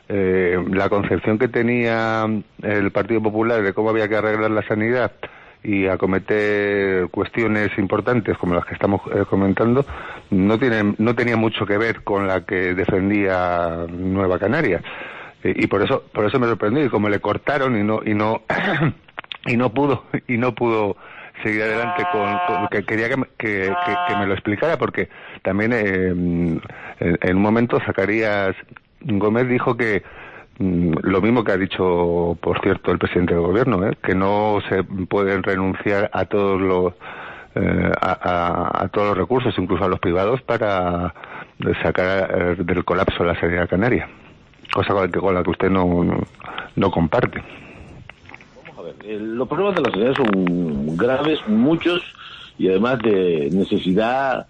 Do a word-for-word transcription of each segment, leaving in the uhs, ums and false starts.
eh, la concepción que tenía el Partido Popular de cómo había que arreglar la sanidad y acometer cuestiones importantes como las que estamos eh, comentando, no tienen, no tenía mucho que ver con la que defendía Nueva Canarias. Eh, y por eso, por eso me sorprendí, y como le cortaron y no, y no, y no pudo, y no pudo seguir adelante con, con que quería que, que, que, que me lo explicara, porque también eh, en, en un momento Zacarías Gómez dijo que lo mismo que ha dicho, por cierto, el presidente del gobierno, ¿eh? que no se pueden renunciar a todos los eh, a, a, a todos los recursos, incluso a los privados, para sacar del colapso la sanidad canaria, cosa con la que, con la que usted no, no, no comparte. Vamos a ver, eh, los problemas de la sanidad son graves, muchos, y además de necesidad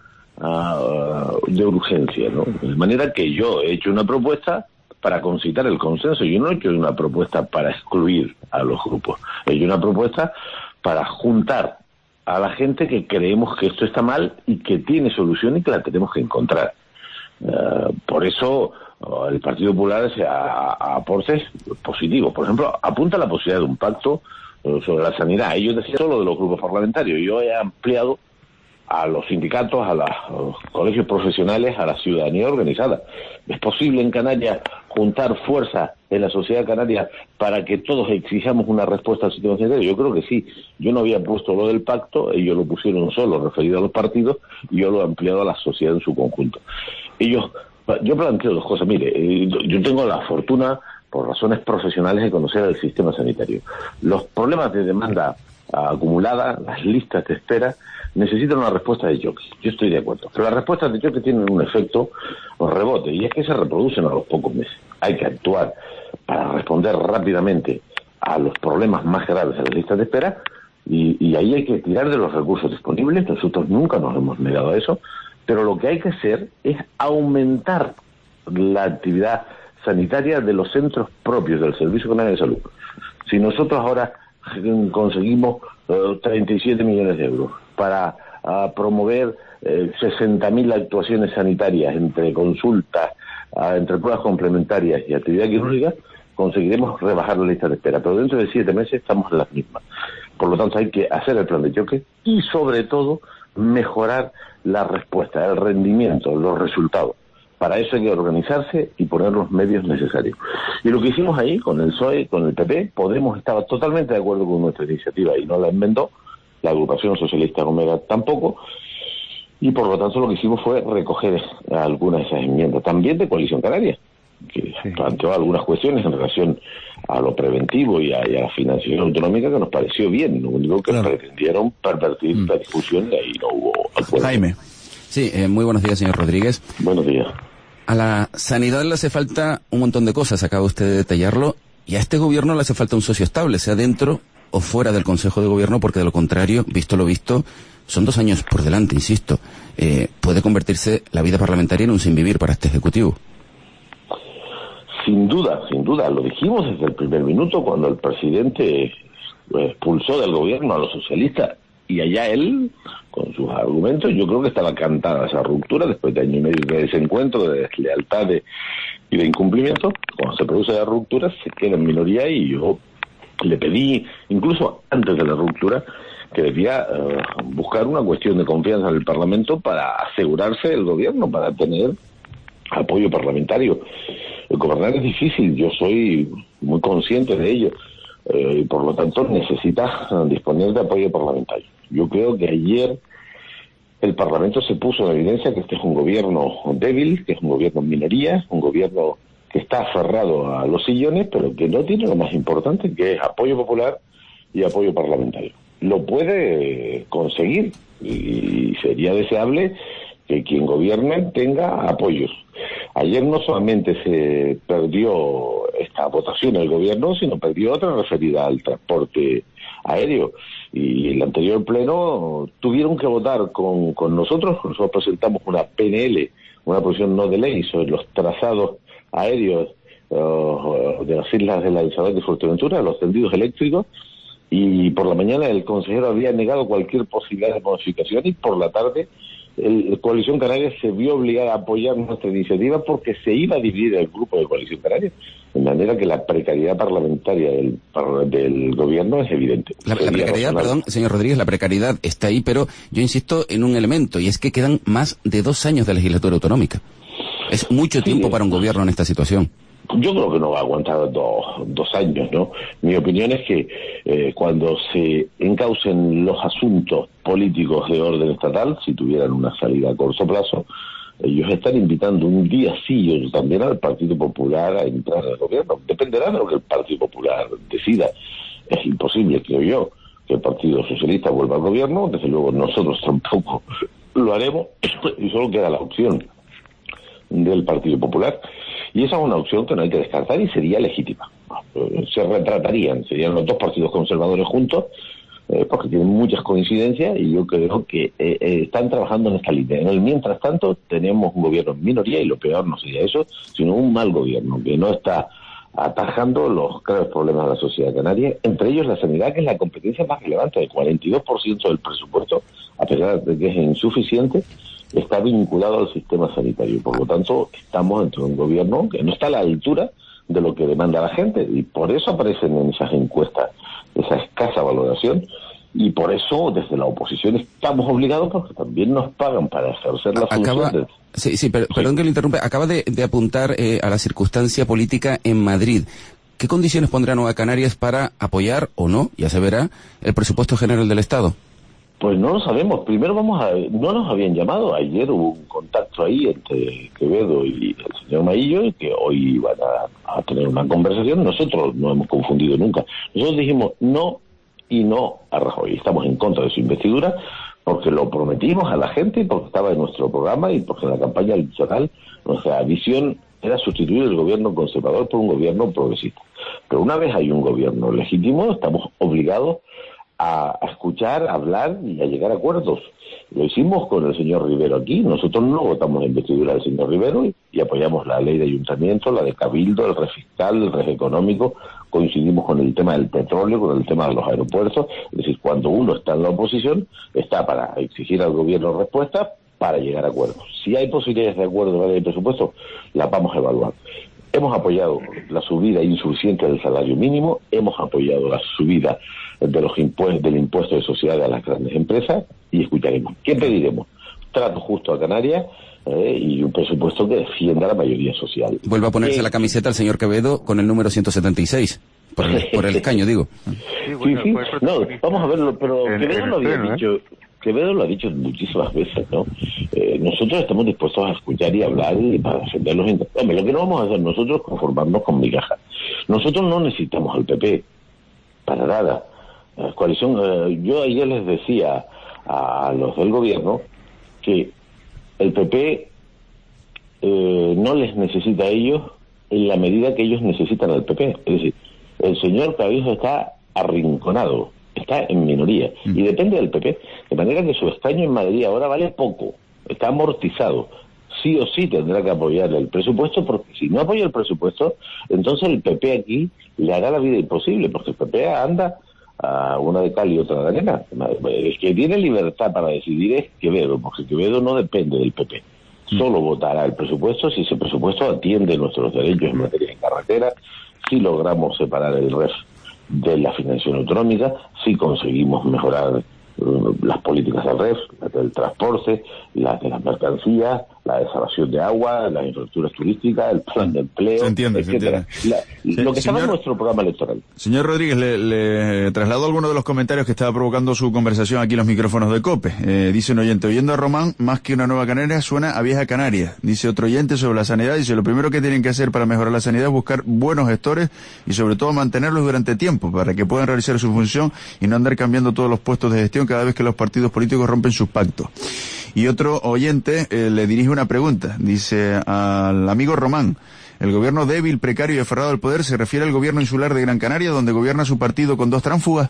uh, de urgencia, ¿no? De manera que yo he hecho una propuesta para concitar el consenso. Yo no he hecho una propuesta para excluir a los grupos, he hecho una propuesta para juntar a la gente que creemos que esto está mal y que tiene solución y que la tenemos que encontrar. Uh, por eso uh, el Partido Popular se a, a aportes positivos. Por ejemplo, apunta la posibilidad de un pacto uh, sobre la sanidad. Ellos decían solo de los grupos parlamentarios. Yo he ampliado a los sindicatos, a, la, a los colegios profesionales, a la ciudadanía organizada. ¿Es posible en Canarias juntar fuerza en la sociedad canaria para que todos exijamos una respuesta al sistema sanitario? Yo creo que sí. Yo no había puesto lo del pacto, ellos lo pusieron solo referido a los partidos, y yo lo he ampliado a la sociedad en su conjunto. Ellos, yo planteo dos cosas. Mire, yo tengo la fortuna, por razones profesionales, de conocer el sistema sanitario. Los problemas de demanda acumulada, las listas de espera, necesitan una respuesta de choque. Yo estoy de acuerdo. Pero las respuestas de choque tienen un efecto rebote, y es que se reproducen a los pocos meses. Hay que actuar para responder rápidamente a los problemas más graves de las listas de espera, y, y ahí hay que tirar de los recursos disponibles. Nosotros nunca nos hemos negado a eso, pero lo que hay que hacer es aumentar la actividad sanitaria de los centros propios del Servicio Canario de Salud. Si nosotros ahora conseguimos uh, treinta y siete millones de euros para uh, promover uh, sesenta mil actuaciones sanitarias entre consultas, uh, entre pruebas complementarias y actividad quirúrgica, conseguiremos rebajar la lista de espera, pero dentro de siete meses estamos en las mismas. Por lo tanto, hay que hacer el plan de choque y, sobre todo, mejorar la respuesta, el rendimiento, los resultados. Para eso hay que organizarse y poner los medios necesarios. Y lo que hicimos ahí, con el P S O E, con el P P, Podemos estaba totalmente de acuerdo con nuestra iniciativa y no la enmendó, la agrupación socialista Gomera tampoco, y por lo tanto lo que hicimos fue recoger algunas de esas enmiendas, también de Coalición Canaria, que sí planteó algunas cuestiones en relación a lo preventivo y a, y a la financiación autonómica que nos pareció bien. Lo único que claro. pretendieron pervertir mm. la discusión, y ahí no hubo acuerdo. Jaime. Sí, eh, muy buenos días, señor Rodríguez. Buenos días. A la sanidad le hace falta un montón de cosas, acaba usted de detallarlo, y a este gobierno le hace falta un socio estable, sea dentro o fuera del Consejo de Gobierno, porque de lo contrario, visto lo visto, son dos años por delante, insisto. Eh, puede convertirse la vida parlamentaria en un sinvivir para este Ejecutivo. Sin duda, sin duda. Lo dijimos desde el primer minuto cuando el presidente expulsó del gobierno a los socialistas, y allá él, con sus argumentos, yo creo que estaba cantada esa ruptura después de año y medio de desencuentro, de deslealtad de, y de incumplimiento. Cuando se produce la ruptura, se queda en minoría, y yo le pedí, incluso antes de la ruptura, que debía uh, buscar una cuestión de confianza en el Parlamento para asegurarse el gobierno, para tener apoyo parlamentario. El gobernar es difícil, yo soy muy consciente de ello, eh, y por lo tanto necesita disponer de apoyo parlamentario. Yo creo que ayer el Parlamento se puso en evidencia que este es un gobierno débil, que es un gobierno en minoría, un gobierno que está aferrado a los sillones, pero que no tiene lo más importante, que es apoyo popular y apoyo parlamentario. Lo puede conseguir, y sería deseable que quien gobierne tenga apoyos. Ayer no solamente se perdió esta votación el gobierno, sino perdió otra referida al transporte aéreo. Y el anterior pleno tuvieron que votar con, con nosotros. Nosotros presentamos una P N L, una proposición no de ley, sobre los trazados aéreos uh, de las islas de Lanzarote y Fuerteventura, los tendidos eléctricos, y por la mañana el consejero había negado cualquier posibilidad de modificación, y por la tarde el Coalición Canaria se vio obligada a apoyar nuestra iniciativa porque se iba a dividir el grupo de Coalición Canaria, de manera que la precariedad parlamentaria del, del gobierno es evidente. La, la precariedad, razonable. Perdón, señor Rodríguez, la precariedad está ahí, pero yo insisto en un elemento, y es que quedan más de dos años de legislatura autonómica. Es mucho tiempo sí, para un gobierno en esta situación. Yo creo que no va a aguantar dos, dos años, ¿no? Mi opinión es que eh, cuando se encaucen los asuntos políticos de orden estatal, si tuvieran una salida a corto plazo, ellos están invitando un día sí y otro también al Partido Popular a entrar al gobierno. Dependerá de lo que el Partido Popular decida. Es imposible, creo yo, que el Partido Socialista vuelva al gobierno. Desde luego nosotros tampoco lo haremos y solo queda la opción del Partido Popular. Y esa es una opción que no hay que descartar y sería legítima. Se retratarían, serían los dos partidos conservadores juntos, eh, porque tienen muchas coincidencias y yo creo que eh, eh, están trabajando en esta línea. En el mientras tanto, tenemos un gobierno en minoría y lo peor no sería eso, sino un mal gobierno que no está atajando los graves problemas de la sociedad canaria, entre ellos la sanidad, que es la competencia más relevante, del cuarenta y dos por ciento del presupuesto, a pesar de que es insuficiente, está vinculado al sistema sanitario. Por lo tanto, estamos dentro de un gobierno que no está a la altura de lo que demanda la gente, y por eso aparecen en esas encuestas esa escasa valoración, y por eso desde la oposición estamos obligados, porque también nos pagan para ejercer la Acaba, función de... Sí, sí, pero, sí. Perdón que le interrumpa, acaba de, de apuntar eh, a la circunstancia política en Madrid. ¿Qué condiciones pondrá Nueva Canarias para apoyar o no, ya se verá, el presupuesto general del Estado? Pues no lo sabemos. Primero vamos a... No nos habían llamado. Ayer hubo un contacto ahí entre Quevedo y el señor Maillo, y que hoy van a, a tener una conversación. Nosotros no hemos confundido nunca. Nosotros dijimos no y no a Rajoy. Estamos en contra de su investidura porque lo prometimos a la gente, porque estaba en nuestro programa y porque en la campaña electoral nuestra visión era sustituir el gobierno conservador por un gobierno progresista. Pero una vez hay un gobierno legítimo, estamos obligados a, a escuchar, a hablar y a llegar a acuerdos. Lo hicimos con el señor Rivero aquí. Nosotros no votamos en investidura del señor Rivero y, y apoyamos la ley de ayuntamiento, la de cabildo, el res fiscal, el res económico. Coincidimos con el tema del petróleo, con el tema de los aeropuertos. Es decir, cuando uno está en la oposición, está para exigir al gobierno respuestas, para llegar a acuerdos. Si hay posibilidades de acuerdo en la ley de presupuesto, las vamos a evaluar. Hemos apoyado la subida insuficiente del salario mínimo, hemos apoyado la subida de los impuestos, del impuesto de sociedades a las grandes empresas, y escucharemos. ¿Qué pediremos? Trato justo a Canarias eh, y un presupuesto que defienda a la mayoría social. Vuelve a ponerse eh, la camiseta el señor Quevedo con el número ciento setenta y seis, por el, por el escaño, digo. Sí, bueno, sí, sí. No, vamos a verlo, pero en, Quevedo en lo había pleno, dicho... ¿eh? Quevedo lo ha dicho muchísimas veces, ¿no? Eh, nosotros estamos dispuestos a escuchar y hablar y para defender los intereses. Hombre, lo que no vamos a hacer nosotros es conformarnos con migaja. Nosotros no necesitamos al P P, para nada. La coalición, eh, yo ayer les decía a, a los del gobierno que el P P eh, no les necesita a ellos en la medida que ellos necesitan al P P. Es decir, el señor Clavijo está arrinconado, está en minoría, y depende del P P, de manera que su escaño en Madrid ahora vale poco, está amortizado. Sí o sí tendrá que apoyarle el presupuesto, porque si no apoya el presupuesto, entonces el P P aquí le hará la vida imposible, porque el P P anda a una de cal y otra de arena. El que tiene libertad para decidir es Quevedo, porque Quevedo no depende del P P. Solo votará el presupuesto si ese presupuesto atiende nuestros derechos en materia de carretera, si logramos separar el R E F de la financiación autonómica, si conseguimos mejorar uh, las políticas del R E F, las del transporte, las de las mercancías, la desalación de agua, las infraestructuras turísticas, el plan de empleo, se entiende, etcétera. Se entiende. La, sí, lo que señor, estaba en nuestro programa electoral. Señor Rodríguez, le, le traslado algunos de los comentarios que estaba provocando su conversación aquí en los micrófonos de COPE. Eh, dice un oyente, oyendo a Román, más que una nueva Canaria, suena a vieja Canaria. Dice otro oyente sobre la sanidad, dice, lo primero que tienen que hacer para mejorar la sanidad es buscar buenos gestores y sobre todo mantenerlos durante tiempo para que puedan realizar su función y no andar cambiando todos los puestos de gestión cada vez que los partidos políticos rompen sus pactos. Y otro oyente eh, le dirige una pregunta, dice al amigo Román, ¿el gobierno débil, precario y aferrado al poder se refiere al gobierno insular de Gran Canaria, donde gobierna su partido con dos tránsfugas?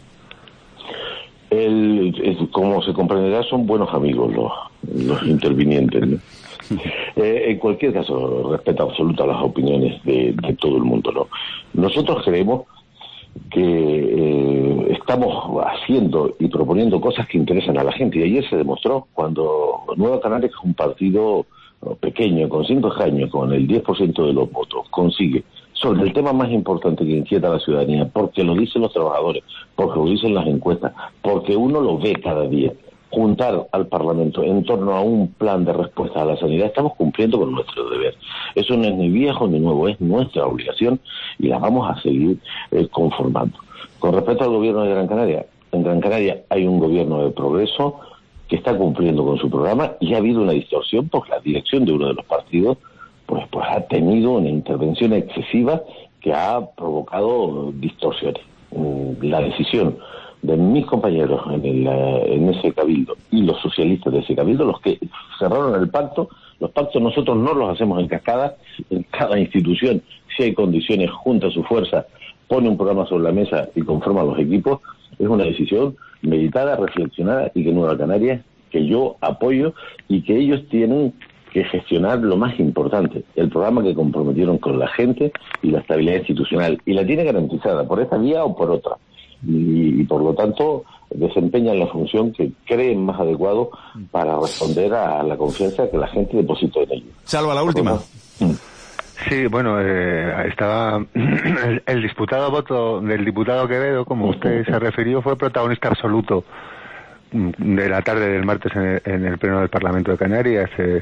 El, el, como se comprenderá, son buenos amigos los, los intervinientes, ¿no? eh, en cualquier caso, respeto absoluto a las opiniones de, de todo el mundo, ¿no? Nosotros creemos que eh, estamos haciendo y proponiendo cosas que interesan a la gente. Y ayer se demostró cuando Nueva Canarias, que es un partido pequeño, con cinco escaños, con el diez por ciento de los votos, consigue, sobre el tema más importante que inquieta a la ciudadanía, porque lo dicen los trabajadores, porque lo dicen las encuestas, porque uno lo ve cada día, juntar al Parlamento en torno a un plan de respuesta a la sanidad, estamos cumpliendo con nuestro deber. Eso no es ni viejo ni nuevo, es nuestra obligación y la vamos a seguir eh, conformando. Con respecto al gobierno de Gran Canaria, en Gran Canaria hay un gobierno de progreso que está cumpliendo con su programa y ha habido una distorsión porque la dirección de uno de los partidos pues, pues ha tenido una intervención excesiva que ha provocado distorsiones. La decisión de mis compañeros en, el, en ese cabildo y los socialistas de ese cabildo, los que cerraron el pacto, los pactos nosotros no los hacemos en cascada, en cada institución, si hay condiciones, junta su fuerza, pone un programa sobre la mesa y conforma los equipos, es una decisión meditada, reflexionada y que Nueva Canarias, que yo apoyo y que ellos tienen que gestionar lo más importante, el programa que comprometieron con la gente y la estabilidad institucional, y la tiene garantizada por esta vía o por otra, y, y por lo tanto desempeñan la función que creen más adecuado para responder a la confianza que la gente depositó en ellos. Salva, la última. Sí, bueno, eh, estaba el, el disputado voto del diputado Quevedo, como usted se refirió, fue protagonista absoluto de la tarde del martes en el, en el Pleno del Parlamento de Canarias. Eh,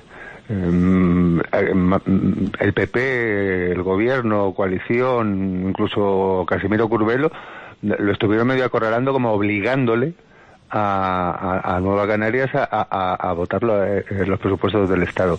el P P, el gobierno, coalición, incluso Casimiro Curbelo, lo estuvieron medio acorralando, como obligándole a, a, a Nueva Canarias a, a, a votar los presupuestos del Estado.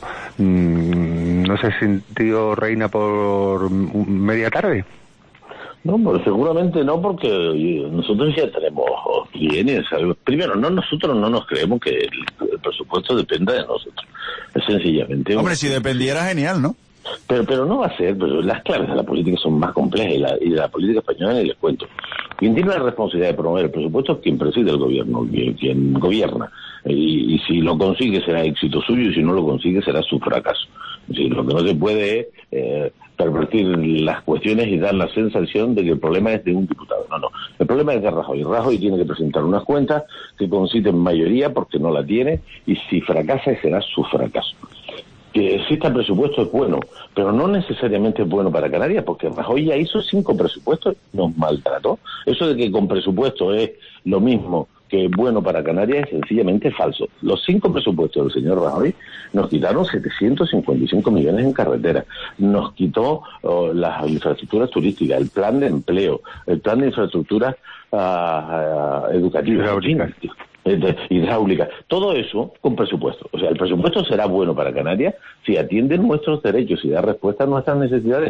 ¿No se sintió reina por media tarde? No, pues seguramente no, porque nosotros ya tenemos bienes. Primero, no nosotros no nos creemos que el, el presupuesto dependa de nosotros. Es sencillamente... Hombre, si dependiera, genial, ¿no? Pero pero no va a ser, pero las claves de la política son más complejas y, la, y de la política española, y les cuento. Quien tiene la responsabilidad de promover el presupuesto es quien preside el gobierno, quien, quien gobierna. Y, y si lo consigue será éxito suyo, y si no lo consigue será su fracaso. Es decir, lo que no se puede es eh, pervertir las cuestiones y dar la sensación de que el problema es de un diputado. No, no. El problema es de Rajoy. Rajoy tiene que presentar unas cuentas que conciten mayoría porque no la tiene, y si fracasa será su fracaso. Que exista presupuesto es bueno, pero no necesariamente es bueno para Canarias, porque Rajoy ya hizo cinco presupuestos y nos maltrató. Eso de que con presupuesto es lo mismo que bueno para Canarias es sencillamente falso. Los cinco presupuestos del señor Rajoy nos quitaron setecientos cincuenta y cinco millones en carreteras, nos quitó oh, las infraestructuras turísticas, el plan de empleo, el plan de infraestructuras uh, uh, educativas, hidráulica, todo eso con presupuesto. O sea, el presupuesto será bueno para Canarias si atiende nuestros derechos y da respuesta a nuestras necesidades.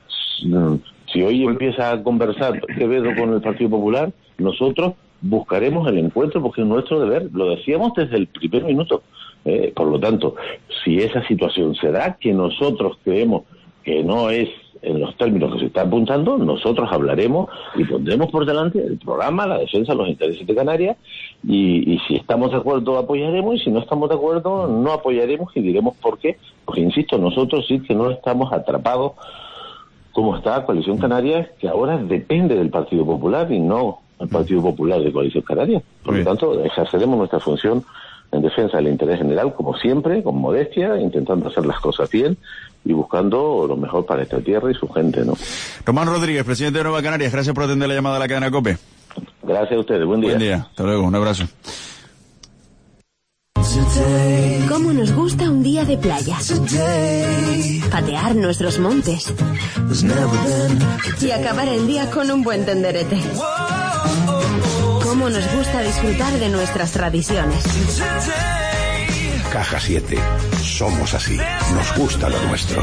Si hoy empieza a conversar Quevedo con el Partido Popular, nosotros buscaremos el encuentro porque es nuestro deber, lo decíamos desde el primer minuto. Eh, por lo tanto, si esa situación se da, que nosotros creemos que no es en los términos que se está apuntando, nosotros hablaremos y pondremos por delante el programa, la defensa de los intereses de Canarias, y, y si estamos de acuerdo apoyaremos, y si no estamos de acuerdo no apoyaremos, y diremos por qué, porque insisto, nosotros sí que no estamos atrapados como está Coalición Canaria, que ahora depende del Partido Popular y no el Partido Popular de Coalición Canaria. Por lo tanto, ejerceremos nuestra función en defensa del interés general, como siempre, con modestia, intentando hacer las cosas bien y buscando lo mejor para esta tierra y su gente, ¿no? Román Rodríguez, presidente de Nueva Canarias, gracias por atender la llamada a la cadena COPE. Gracias a ustedes, buen día. Buen día, hasta luego, un abrazo. ¿Cómo nos gusta un día de playa? Patear nuestros montes y acabar el día con un buen tenderete. ¿Cómo nos gusta disfrutar de nuestras tradiciones? Caja siete. Somos así. Nos gusta lo nuestro.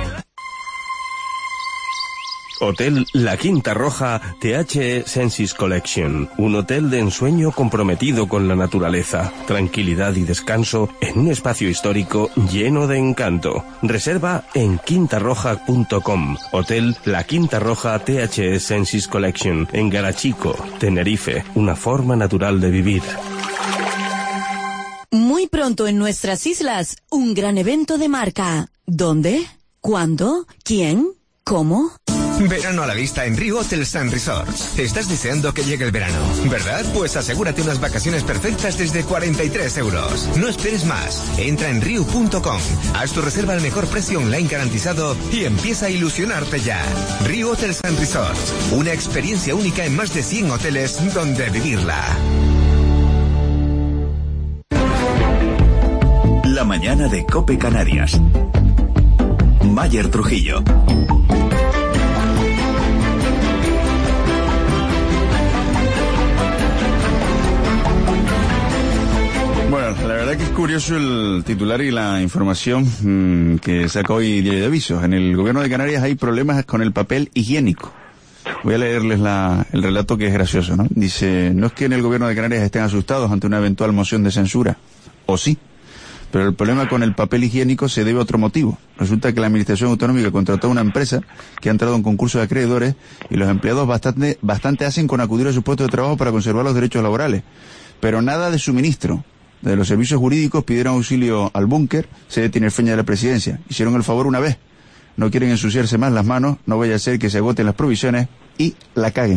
Hotel La Quinta Roja T H E Senses Collection. Un hotel de ensueño comprometido con la naturaleza, tranquilidad y descanso en un espacio histórico lleno de encanto. Reserva en quinta roja punto com. Hotel La Quinta Roja T H E Senses Collection en Garachico, Tenerife. Una forma natural de vivir. Muy pronto en nuestras islas, un gran evento de marca. ¿Dónde? ¿Cuándo? ¿Quién? ¿Cómo? Verano a la vista en Riu Hotels and Resorts. Estás deseando que llegue el verano, ¿verdad? Pues asegúrate unas vacaciones perfectas desde cuarenta y tres euros. No esperes más. Entra en riu punto com, haz tu reserva al mejor precio online garantizado y empieza a ilusionarte ya. Riu Hotels and Resorts. Una experiencia única en más de cien hoteles donde vivirla. La mañana de COPE Canarias. Mayer Trujillo. Bueno, la verdad que es curioso el titular y la información mmm, que sacó hoy Diario de Avisos. En el gobierno de Canarias hay problemas con el papel higiénico. Voy a leerles la, el relato que es gracioso, ¿no? Dice, no es que en el gobierno de Canarias estén asustados ante una eventual moción de censura, o sí, pero el problema con el papel higiénico se debe a otro motivo. Resulta que la Administración Autonómica contrató a una empresa que ha entrado en concurso de acreedores y los empleados bastante, bastante hacen con acudir a sus puestos de trabajo para conservar los derechos laborales, pero nada de suministro. De los servicios jurídicos pidieron auxilio al búnker, sede tinerfeña de la presidencia. Hicieron el favor una vez. No quieren ensuciarse más las manos, no vaya a ser que se agoten las provisiones y la caguen.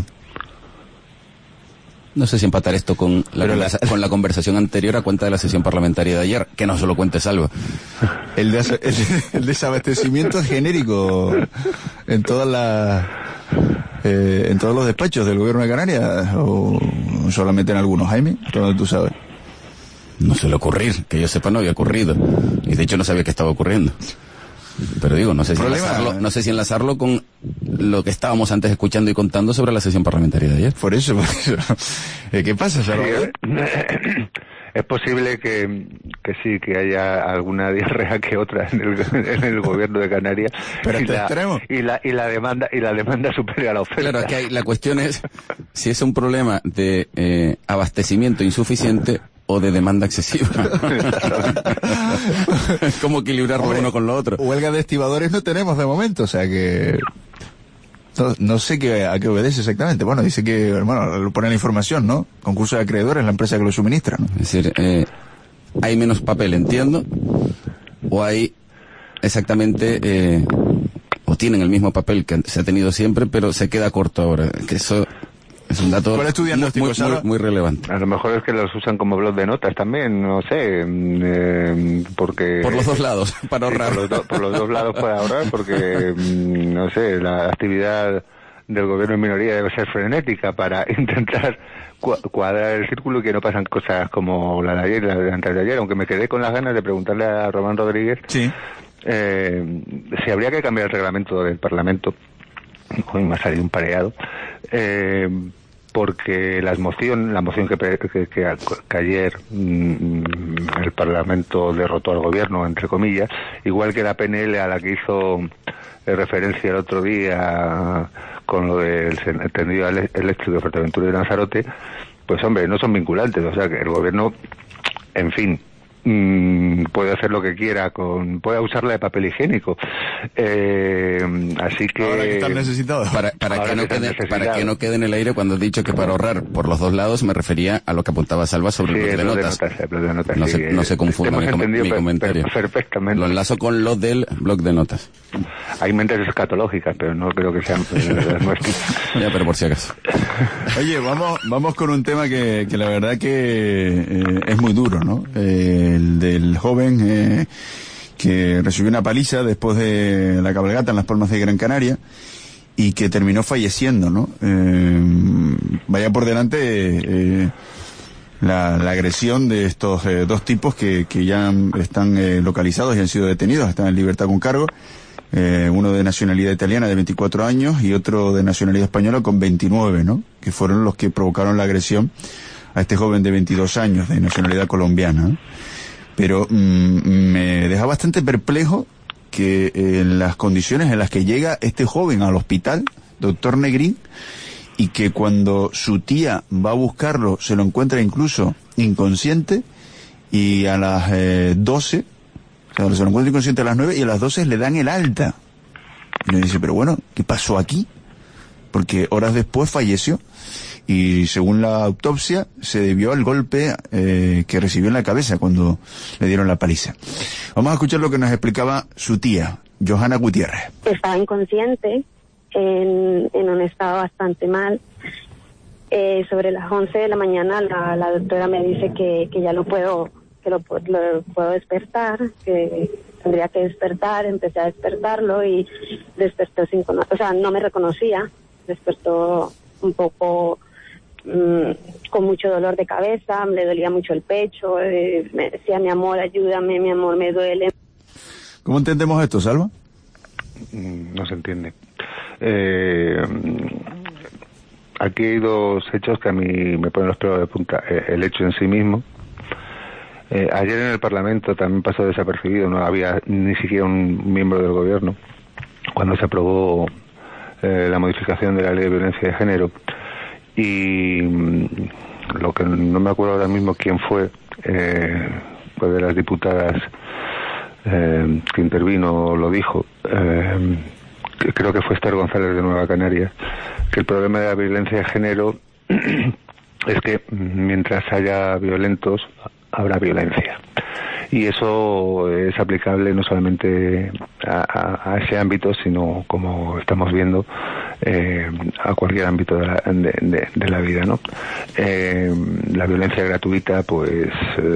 No sé si empatar esto con la, conversa la... con la conversación anterior a cuenta de la sesión parlamentaria de ayer, que no se lo cuente Salva. El, des el, el desabastecimiento es genérico en todas las eh, en todos los despachos del gobierno de Canarias, o solamente en algunos, Jaime, todo tú sabes. No suele ocurrir, que yo sepa no había ocurrido, y de hecho no sabía que estaba ocurriendo. Pero digo, no sé si enlazarlo, no sé si enlazarlo con lo que estábamos antes escuchando y contando sobre la sesión parlamentaria de ayer. Por eso, por eso. ¿Qué pasa, Salvador? Es posible que, que sí, que haya alguna diarrea que otra en el, en el gobierno de Canarias. Pero y, la, extremo. y la y la demanda y la demanda supera a la oferta. Claro, es que hay, la cuestión es si es un problema de eh, abastecimiento insuficiente o de demanda excesiva. ¿Cómo equilibrar lo uno con lo otro? Huelga de estibadores no tenemos de momento, o sea que no, no sé qué, a qué obedece exactamente. Bueno, dice que, bueno, lo pone la información, ¿no? Concurso de acreedores, la empresa que lo suministra, ¿no? Es decir, eh, hay menos papel, entiendo, o hay exactamente, eh, o tienen el mismo papel que se ha tenido siempre, pero se queda corto ahora, que eso es un dato muy, muy, muy, muy relevante. A lo mejor es que los usan como blog de notas también, no sé, eh, porque... Por los dos lados, para ahorrar. Por los, do, por los dos lados para ahorrar, porque, no sé, la actividad del gobierno en minoría debe ser frenética para intentar cuadrar el círculo y que no pasan cosas como la de ayer, la de antes de ayer, aunque me quedé con las ganas de preguntarle a Román Rodríguez sí. eh, si habría que cambiar el reglamento del Parlamento. Hoy me ha salido un pareado, eh, porque la moción, la moción que, que, que, que ayer mmm, el Parlamento derrotó al gobierno, entre comillas, igual que la P N L a la que hizo referencia el otro día con lo del tendido eléctrico de Fuerteventura y de Lanzarote, pues hombre, no son vinculantes, o sea que el gobierno, en fin, Mm, puede hacer lo que quiera, con puede usarla de papel higiénico, eh, así que ahora que están necesitados para, para, que no quede, para que no quede en el aire cuando he dicho que para ahorrar por los dos lados me refería a lo que apuntaba Salva sobre sí, el blog de notas, de notas, de notas no, sí, se, no se confunda mi, com mi comentario perfectamente. Lo enlazo con lo del blog de notas. Hay mentes escatológicas, pero no creo que sean las nuestras. Ya, pero por si acaso. Oye, vamos vamos con un tema que, que la verdad que eh, es muy duro, ¿no? Eh, el del joven eh, que recibió una paliza después de la cabalgata en Las Palmas de Gran Canaria y que terminó falleciendo, ¿no? Eh, vaya por delante eh, la, la agresión de estos eh, dos tipos que, que ya están eh, localizados y han sido detenidos, están en libertad con cargo. Eh, uno de nacionalidad italiana de veinticuatro años y otro de nacionalidad española con veintinueve, ¿no? Que fueron los que provocaron la agresión a este joven de veintidós años de nacionalidad colombiana, ¿no? Pero mmm, me deja bastante perplejo que en eh, las condiciones en las que llega este joven al hospital, doctor Negrín, y que cuando su tía va a buscarlo se lo encuentra incluso inconsciente y a las eh, doce, o sea, se lo encuentra inconsciente a las nueve y a las doce le dan el alta. Y le dice, pero bueno, ¿qué pasó aquí? Porque horas después falleció. Y según la autopsia se debió al golpe eh, que recibió en la cabeza cuando le dieron la paliza. Vamos a escuchar lo que nos explicaba su tía, Johanna Gutiérrez. Estaba inconsciente, en, en un estado bastante mal. Eh, sobre las once de la mañana la, la doctora me dice que, que ya lo puedo, que lo, lo puedo despertar, que tendría que despertar. Empecé a despertarlo y despertó sin cono- o sea, no me reconocía, despertó un poco mmm, con mucho dolor de cabeza, le dolía mucho el pecho, eh, me decía, mi amor, ayúdame, mi amor, me duele. ¿Cómo entendemos esto, Salva? No se entiende. Eh, aquí hay dos hechos que a mí me ponen los pelos de punta. El hecho en sí mismo. Eh, ayer en el Parlamento también pasó desapercibido, no había ni siquiera un miembro del gobierno cuando se aprobó eh, la modificación de la ley de violencia de género. Y mm, lo que no me acuerdo ahora mismo quién fue, eh, pues de las diputadas eh, que intervino lo dijo, eh, que creo que fue Esther González de Nueva Canarias, que el problema de la violencia de género es que mientras haya violentos habrá violencia, y eso es aplicable no solamente a, a, a ese ámbito, sino, como estamos viendo, eh, a cualquier ámbito de la, de, de, de la vida, ¿no? Eh, la violencia gratuita, pues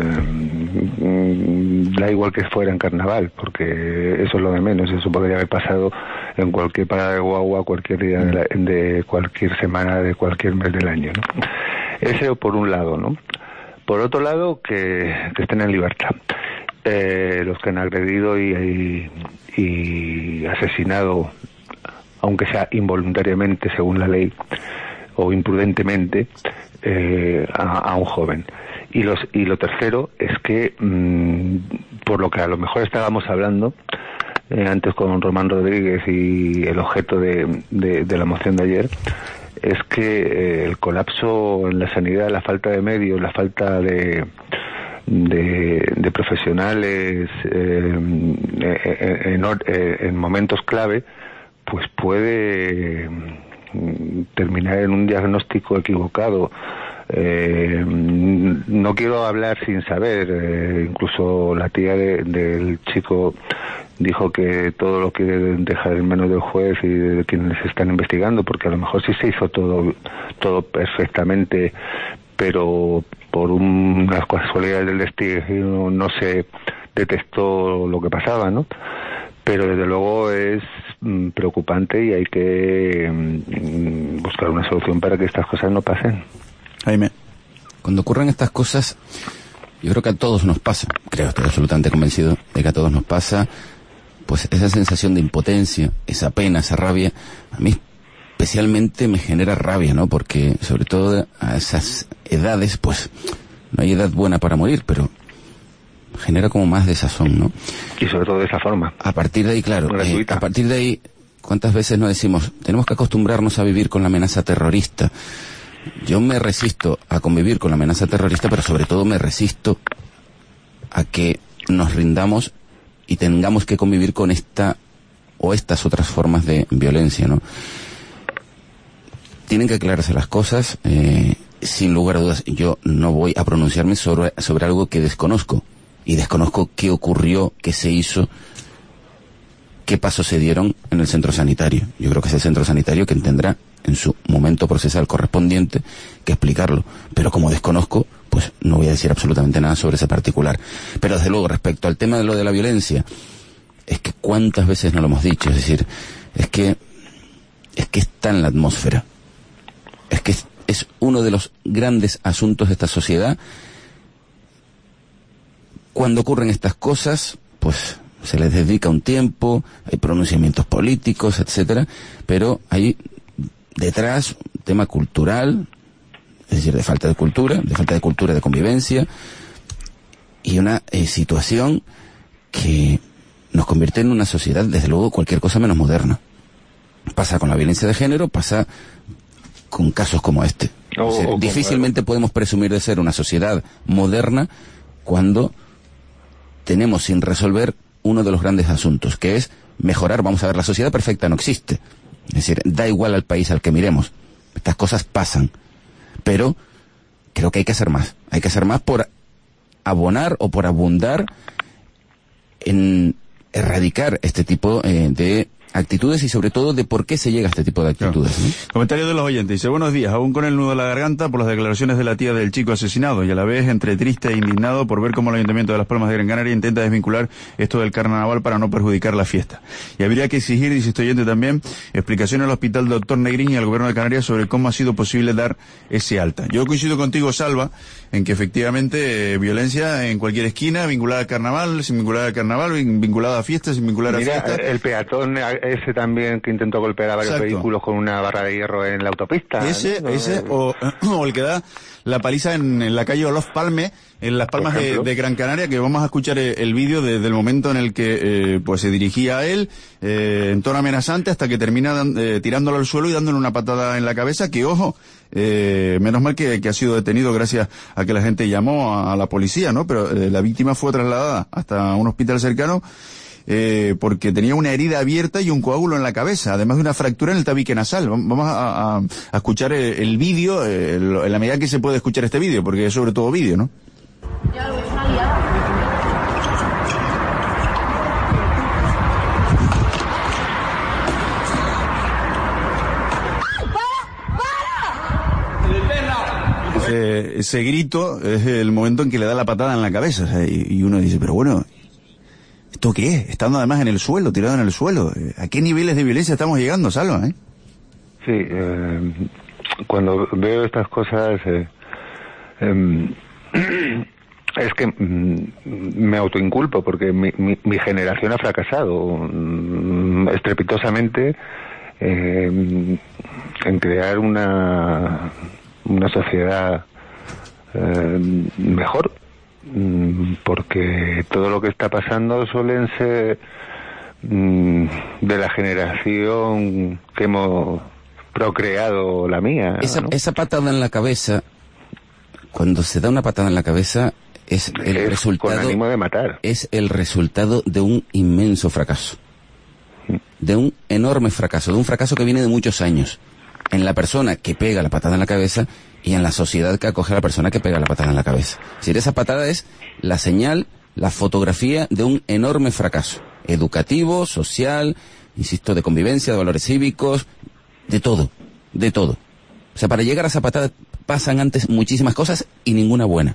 eh, da igual que fuera en carnaval, porque eso es lo de menos. Eso podría haber pasado en cualquier parada de guagua, cualquier día de, la, de cualquier semana, de cualquier mes del año, ¿no? Ese por un lado, ¿no? Por otro lado, que, que estén en libertad. Eh, los que han agredido y, y, y asesinado, aunque sea involuntariamente según la ley, o imprudentemente, eh, a, a un joven. Y, los, y lo tercero es que, mmm, por lo que a lo mejor estábamos hablando eh, antes con Román Rodríguez y el objeto de, de, de la moción de ayer, es que eh, el colapso en la sanidad, la falta de medios, la falta de de, de profesionales eh, en, en, en momentos clave, pues puede terminar en un diagnóstico equivocado. Eh, no quiero hablar sin saber, eh, incluso la tía de, del chico dijo que todo lo quiere dejar en manos del juez y de quienes están investigando, porque a lo mejor sí se hizo todo todo perfectamente, pero por un, unas casualidades del destino no se detectó lo que pasaba, ¿no? Pero desde luego es mm, preocupante y hay que mm, buscar una solución para que estas cosas no pasen. Jaime, cuando ocurren estas cosas, yo creo que a todos nos pasa, creo, estoy absolutamente convencido de que a todos nos pasa, pues esa sensación de impotencia, esa pena, esa rabia, a mí especialmente me genera rabia, ¿no? Porque sobre todo a esas edades, pues no hay edad buena para morir, pero genera como más desazón, ¿no? Y sobre todo de esa forma. A partir de ahí, claro, eh, a partir de ahí, ¿cuántas veces nos decimos, tenemos que acostumbrarnos a vivir con la amenaza terrorista? Yo me resisto a convivir con la amenaza terrorista, pero sobre todo me resisto a que nos rindamos y tengamos que convivir con esta o estas otras formas de violencia, ¿no? Tienen que aclararse las cosas, eh, sin lugar a dudas. Yo no voy a pronunciarme sobre, sobre algo que desconozco, y desconozco qué ocurrió, qué se hizo, qué pasos se dieron en el centro sanitario. Yo creo que es el centro sanitario quien tendrá en su momento procesal correspondiente que explicarlo, pero como desconozco, pues no voy a decir absolutamente nada sobre ese particular. Pero desde luego, respecto al tema de lo de la violencia, es que cuántas veces no lo hemos dicho, es decir, es que es que está en la atmósfera, es que es, es uno de los grandes asuntos de esta sociedad. Cuando ocurren estas cosas, pues se les dedica un tiempo, hay pronunciamientos políticos, etcétera, pero hay detrás un tema cultural, es decir, de falta de cultura, de falta de cultura de convivencia, y una eh, situación que nos convierte en una sociedad, desde luego, cualquier cosa menos moderna. Pasa con la violencia de género, pasa con casos como este. O, es decir, o difícilmente podemos presumir de ser una sociedad moderna cuando tenemos sin resolver uno de los grandes asuntos, que es mejorar. Vamos a ver, la sociedad perfecta no existe. Es decir, da igual al país al que miremos. Estas cosas pasan. Pero creo que hay que hacer más. Hay que hacer más por abonar o por abundar en erradicar este tipo eh, de actitudes y sobre todo de por qué se llega a este tipo de actitudes. Claro. ¿No? Comentario de los oyentes. Dice, buenos días, aún con el nudo en la garganta por las declaraciones de la tía del chico asesinado y a la vez entre triste e indignado por ver cómo el Ayuntamiento de Las Palmas de Gran Canaria intenta desvincular esto del carnaval para no perjudicar la fiesta. Y habría que exigir, dice este oyente también, explicaciones al Hospital Doctor Negrín y al Gobierno de Canarias sobre cómo ha sido posible dar ese alta. Yo coincido contigo, Salva, en que efectivamente eh, violencia en cualquier esquina, vinculada al carnaval, sin vincular al carnaval, vinculada a fiestas, sin vincular a Mira, fiestas. El peatón ese también que intentó golpear a varios Exacto. vehículos con una barra de hierro en la autopista. Ese, ¿no? ese o, o el que da la paliza en, en la calle Olof Palme, en Las Palmas de, de Gran Canaria, que vamos a escuchar el, el vídeo de, del momento en el que eh, pues se dirigía a él eh, en tono amenazante hasta que termina dan, eh, tirándolo al suelo y dándole una patada en la cabeza, que ojo, eh, menos mal que, que ha sido detenido gracias a que la gente llamó a, a la policía, ¿no? Pero eh, la víctima fue trasladada hasta un hospital cercano Eh, porque tenía una herida abierta y un coágulo en la cabeza, además de una fractura en el tabique nasal. Vamos a, a, a escuchar el, el vídeo, eh, en la medida que se puede escuchar este vídeo, porque es sobre todo vídeo, ¿no? Ese, ese grito es el momento en que le da la patada en la cabeza, o sea, y, y uno dice, pero bueno, ¿esto qué es? Estando además en el suelo, tirado en el suelo. ¿A qué niveles de violencia estamos llegando, Salva? ¿eh? Sí, eh, cuando veo estas cosas, eh, eh, es que mm, me autoinculpo porque mi, mi, mi generación ha fracasado mm, estrepitosamente eh, en crear una, una sociedad eh, mejor. Porque todo lo que está pasando suelen ser mmm, de la generación que hemos procreado, la mía. Esa, ¿no? esa patada en la cabeza, cuando se da una patada en la cabeza, es el es resultado. Con ánimo de matar. Es el resultado de un inmenso fracaso. De un enorme fracaso, de un fracaso que viene de muchos años. En la persona que pega la patada en la cabeza y en la sociedad que acoge a la persona que pega la patada en la cabeza. Es decir, esa patada es la señal, la fotografía de un enorme fracaso. Educativo, social, insisto, de convivencia, de valores cívicos, de todo, de todo. O sea, para llegar a esa patada pasan antes muchísimas cosas y ninguna buena.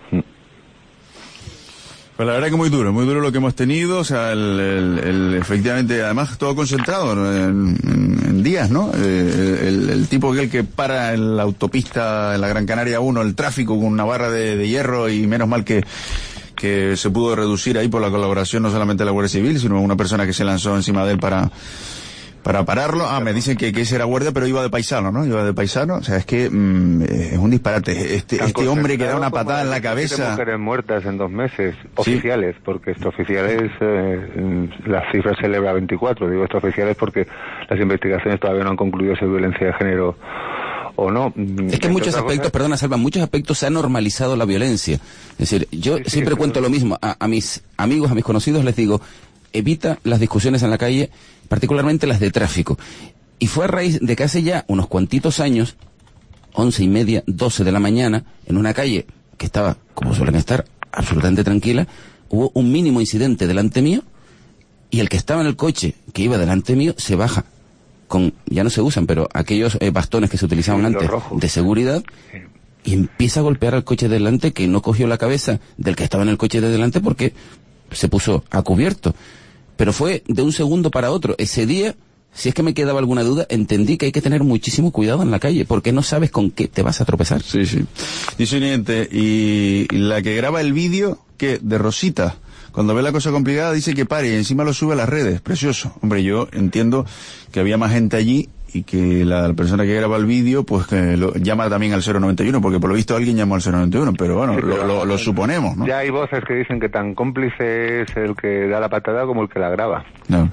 Pues la verdad que muy duro, muy duro lo que hemos tenido, o sea, el, el, el efectivamente, además todo concentrado en, en, en días, ¿no? Eh, el, el tipo aquel que para en la autopista en la Gran Canaria uno, el tráfico con una barra de, de hierro, y menos mal que que se pudo reducir ahí por la colaboración no solamente de la Guardia Civil, sino una persona que se lanzó encima de él para para pararlo. Ah, me dicen que, que ese era guardia, pero iba de paisano, ¿no? Iba de paisano. O sea, es que mmm, es un disparate. Este, este hombre que da una patada en la cabeza. Mujeres muertas en dos meses, oficiales, ¿sí? Porque extraoficiales, eh, la cifra se eleva a veinticuatro. Digo extraoficiales porque las investigaciones todavía no han concluido si es violencia de género o no. Es que en muchos aspectos, cosa... perdona, Salva, en muchos aspectos se ha normalizado la violencia. Es decir, yo sí, sí, siempre cuento lo mismo. A, a mis amigos, a mis conocidos les digo, evita las discusiones en la calle, particularmente las de tráfico. Y fue a raíz de que hace ya unos cuantitos años, once y media, doce de la mañana, en una calle que estaba, como suelen estar, absolutamente tranquila, hubo un mínimo incidente delante mío, y el que estaba en el coche, que iba delante mío, se baja con, ya no se usan, pero aquellos eh, bastones que se utilizaban sí, antes de seguridad, sí. Y empieza a golpear al coche de delante, que no cogió la cabeza del que estaba en el coche de delante porque se puso a cubierto. Pero fue de un segundo para otro. Ese día, si es que me quedaba alguna duda, entendí que hay que tener muchísimo cuidado en la calle, porque no sabes con qué te vas a tropezar. Sí, sí. Dice oyente, y la que graba el vídeo, ¿qué? De Rosita. Cuando ve la cosa complicada dice que pare y encima lo sube a las redes. Precioso. Hombre, yo entiendo que había más gente allí y que la persona que graba el vídeo, pues que lo llama también al cero noventa y uno, porque por lo visto alguien llamó al cero noventa y uno, pero bueno, sí, pero lo, lo, lo suponemos, ¿no? Ya hay voces que dicen que tan cómplice es el que da la patada como el que la graba. No.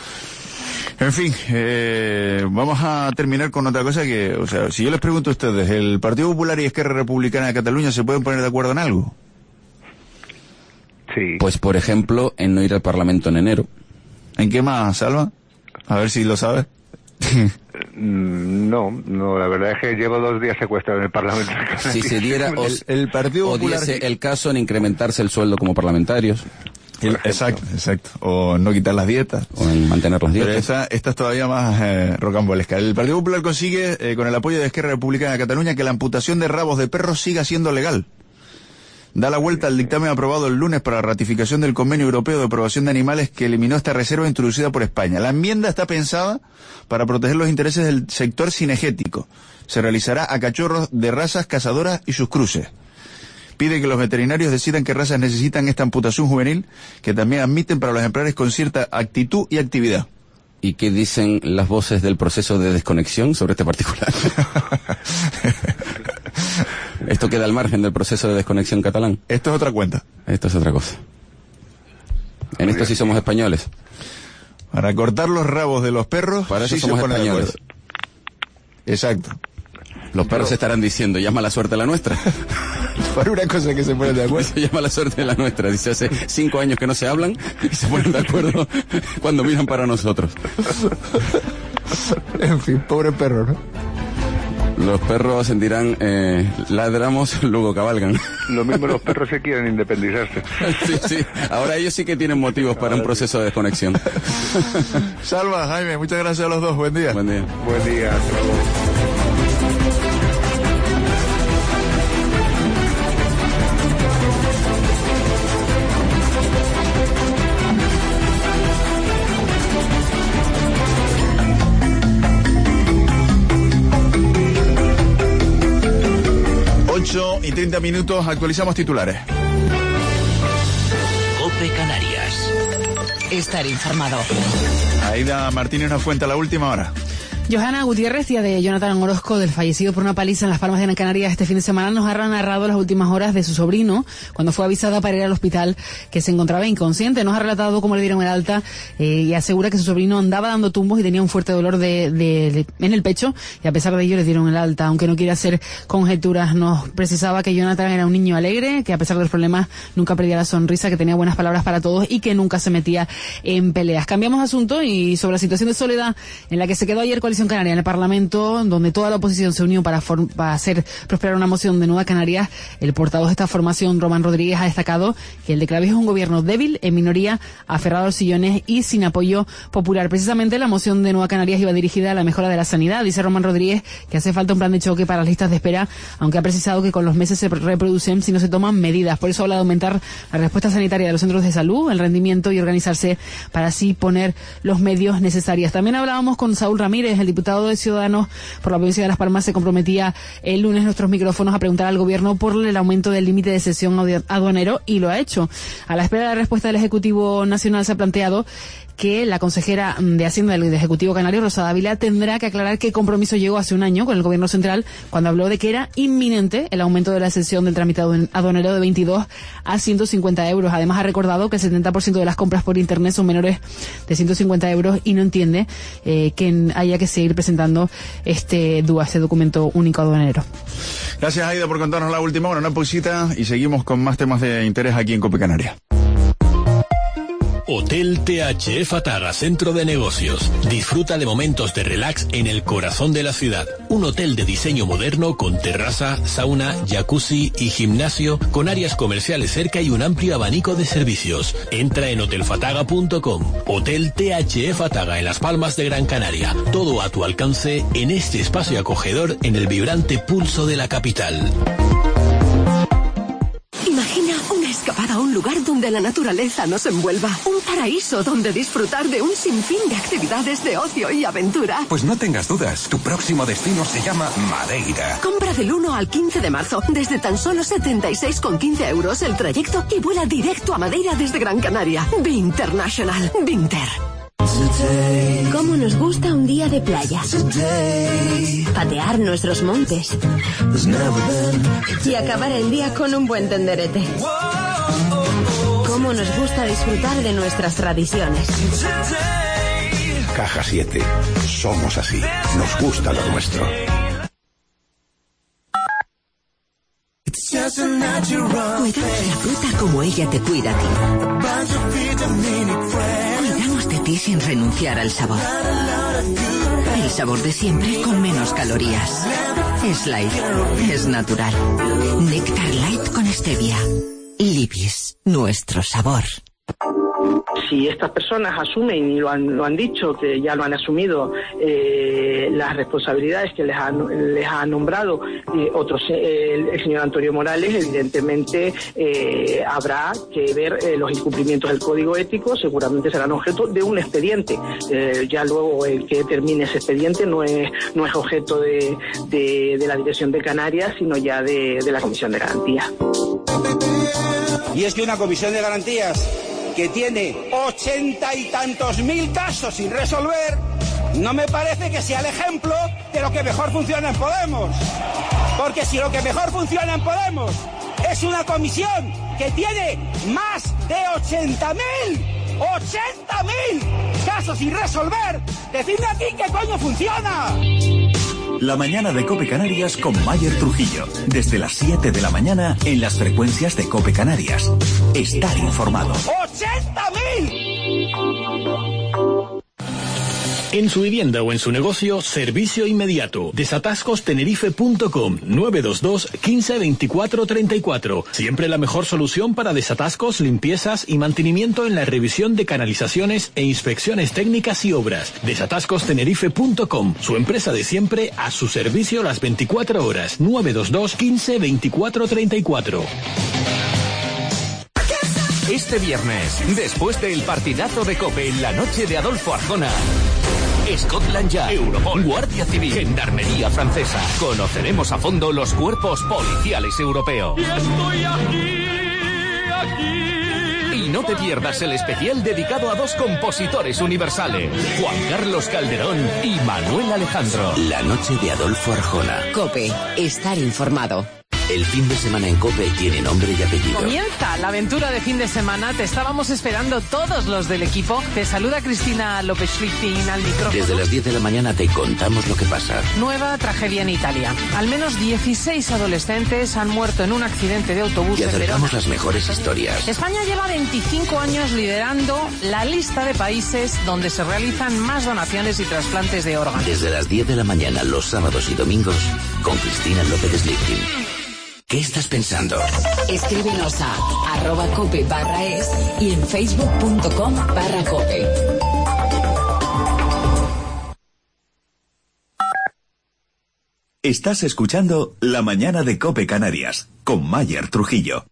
En fin, eh, vamos a terminar con otra cosa que, o sea, si yo les pregunto a ustedes, ¿el Partido Popular y Esquerra Republicana de Cataluña se pueden poner de acuerdo en algo? Sí. Pues, por ejemplo, en no ir al Parlamento en enero. ¿En qué más, Salva? A ver si lo sabes. No, no, la verdad es que llevo dos días secuestrado en el Parlamento. Si se diera, el, el Partido o Popular diese el caso en incrementarse el sueldo como parlamentarios. Exacto, exacto. O no quitar las dietas. O en mantener las dietas. Pero esta, esta es todavía más eh, rocambolesca. El Partido Popular consigue, eh, con el apoyo de Esquerra Republicana de Cataluña, que la amputación de rabos de perros siga siendo legal. Da la vuelta al dictamen aprobado el lunes para la ratificación del Convenio Europeo de Aprobación de Animales que eliminó esta reserva introducida por España. La enmienda está pensada para proteger los intereses del sector cinegético. Se realizará a cachorros de razas cazadoras y sus cruces. Pide que los veterinarios decidan qué razas necesitan esta amputación juvenil, que también admiten para los ejemplares con cierta actitud y actividad. ¿Y qué dicen las voces del proceso de desconexión sobre este particular? Esto queda al margen del proceso de desconexión catalán. Esto es otra cuenta. Esto es otra cosa. En esto sí somos españoles. Para cortar los rabos de los perros, para eso sí somos se ponen de españoles. acuerdo. Exacto. Los perros Pero... estarán diciendo, llama la suerte la nuestra. Por una cosa que se ponen de acuerdo. Se llama la suerte de la nuestra. Dice, hace cinco años que no se hablan y se ponen de acuerdo cuando miran para nosotros. En fin, pobre perro, ¿no? Los perros dirán, eh, ladramos, luego cabalgan. Lo mismo los perros se quieren independizarse. Sí, sí. Ahora ellos sí que tienen motivos para un proceso de desconexión. Salva, Jaime, muchas gracias a los dos. Buen día. Buen día. Buen día. Hasta luego. ocho y treinta minutos, actualizamos titulares. COPE Canarias. Estar informado. Aida Martínez nos cuenta la última hora. Johanna Gutiérrez, tía de Jonathan Orozco, del fallecido por una paliza en Las Palmas de Gran Canaria este fin de semana, nos ha narrado las últimas horas de su sobrino, cuando fue avisada para ir al hospital, que se encontraba inconsciente. Nos ha relatado cómo le dieron el alta eh, y asegura que su sobrino andaba dando tumbos y tenía un fuerte dolor de, de, de, en el pecho, y a pesar de ello le dieron el alta. Aunque no quiere hacer conjeturas, nos precisaba que Jonathan era un niño alegre, que a pesar de los problemas nunca perdía la sonrisa, que tenía buenas palabras para todos y que nunca se metía en peleas. Cambiamos de asunto y sobre la situación de soledad en la que se quedó ayer Coalición Canaria en el Parlamento, donde toda la oposición se unió para, for- para hacer prosperar una moción de Nueva Canarias. El portavoz de esta formación, Román Rodríguez, ha destacado que el de Clavijo es un gobierno débil, en minoría, aferrado a los sillones y sin apoyo popular. Precisamente la moción de Nueva Canarias iba dirigida a la mejora de la sanidad. Dice Román Rodríguez que hace falta un plan de choque para las listas de espera, aunque ha precisado que con los meses se reproducen si no se toman medidas. Por eso habla de aumentar la respuesta sanitaria de los centros de salud, el rendimiento y organizarse para así poner los medios necesarios. También hablábamos con Saúl Ramírez, el diputado de Ciudadanos por la provincia de Las Palmas. Se comprometía el lunes en nuestros micrófonos a preguntar al gobierno por el aumento del límite de cesión aduanero, y lo ha hecho. A la espera de la respuesta del Ejecutivo Nacional se ha planteado que la consejera de Hacienda del Ejecutivo Canario, Rosa Dávila, tendrá que aclarar qué compromiso llegó hace un año con el Gobierno Central cuando habló de que era inminente el aumento de la cesión del trámite aduanero de veintidós a ciento cincuenta euros. Además, ha recordado que el setenta por ciento de las compras por Internet son menores de ciento cincuenta euros y no entiende eh, que haya que seguir presentando este D U A, este documento único aduanero. Gracias, Aida, por contarnos la última hora. Una pausita y seguimos con más temas de interés aquí en COPE Canarias. Hotel T H E Fataga, centro de negocios. Disfruta de momentos de relax en el corazón de la ciudad. Un hotel de diseño moderno con terraza, sauna, jacuzzi y gimnasio, con áreas comerciales cerca y un amplio abanico de servicios. Entra en hotel fataga punto com. Hotel T H E Fataga en Las Palmas de Gran Canaria. Todo a tu alcance en este espacio acogedor en el vibrante pulso de la capital. Imagina una escapada a un lugar donde la naturaleza nos envuelva. Un paraíso donde disfrutar de un sinfín de actividades de ocio y aventura. Pues no tengas dudas, tu próximo destino se llama Madeira. Compra del uno al quince de marzo, desde tan solo setenta y seis con quince euros el trayecto y vuela directo a Madeira desde Gran Canaria. Be International, Vinter. ¿Cómo nos gusta un día de playa? Patear nuestros montes y acabar el día con un buen tenderete. ¿Cómo nos gusta disfrutar de nuestras tradiciones? Caja siete. Somos así. Nos gusta lo nuestro. Cuidamos la fruta como ella te cuida a ti. Cuidamos de ti sin renunciar al sabor. El sabor de siempre con menos calorías. Es light, es natural. Néctar Light con stevia. Libis, nuestro sabor. si estas personas asumen, y lo han, lo han dicho, que ya lo han asumido, eh, las responsabilidades que les ha, les ha nombrado eh, otros, eh, el, el señor Antonio Morales, evidentemente eh, habrá que ver eh, los incumplimientos del Código Ético, seguramente serán objeto de un expediente. Eh, ya luego el que termine ese expediente no es, no es objeto de, de, de la Dirección de Canarias, sino ya de, de la Comisión de Garantías. Y es que una Comisión de Garantías que tiene ochenta y tantos mil casos sin resolver, no me parece que sea el ejemplo de lo que mejor funciona en Podemos. Porque si lo que mejor funciona en Podemos es una comisión que tiene más de ochenta mil, ochenta mil casos sin resolver, decidme aquí qué coño funciona. La mañana de COPE Canarias con Mayer Trujillo. Desde las siete de la mañana en las frecuencias de COPE Canarias. Estar informado. ¡ochenta mil! En su vivienda o en su negocio, servicio inmediato. desatascos tenerife punto com, nueve dos dos, quince, veinticuatro, treinta y cuatro. Siempre la mejor solución para desatascos, limpiezas y mantenimiento en la revisión de canalizaciones e inspecciones técnicas y obras. desatascos tenerife punto com, su empresa de siempre a su servicio las veinticuatro horas. nueve dos dos, quince, veinticuatro, treinta y cuatro. Este viernes, después del partidazo de COPE en la noche de Adolfo Arjona, Scotland Yard, Europol, Guardia Civil, Gendarmería Francesa. Conoceremos a fondo los cuerpos policiales europeos. Y estoy aquí, aquí. Y no te pierdas el especial dedicado a dos compositores universales, Juan Carlos Calderón y Manuel Alejandro. La noche de Adolfo Arjona. COPE, estar informado. El fin de semana en COPE tiene nombre y apellido. Comienza la aventura de fin de semana. Te estábamos esperando todos los del equipo. Te saluda Cristina López Schlichting al micrófono. Desde las diez de la mañana te contamos lo que pasa. Nueva tragedia en Italia. Al menos dieciséis adolescentes han muerto en un accidente de autobús y en Verona. acercamos las mejores historias. España lleva veinticinco años liderando la lista de países donde se realizan más donaciones y trasplantes de órganos. Desde las diez de la mañana, los sábados y domingos, con Cristina López Schlichting. ¿Qué estás pensando? Escríbenos a arroba cope barra es y en facebook punto com barra cope. Estás escuchando La mañana de COPE Canarias con Mayer Trujillo.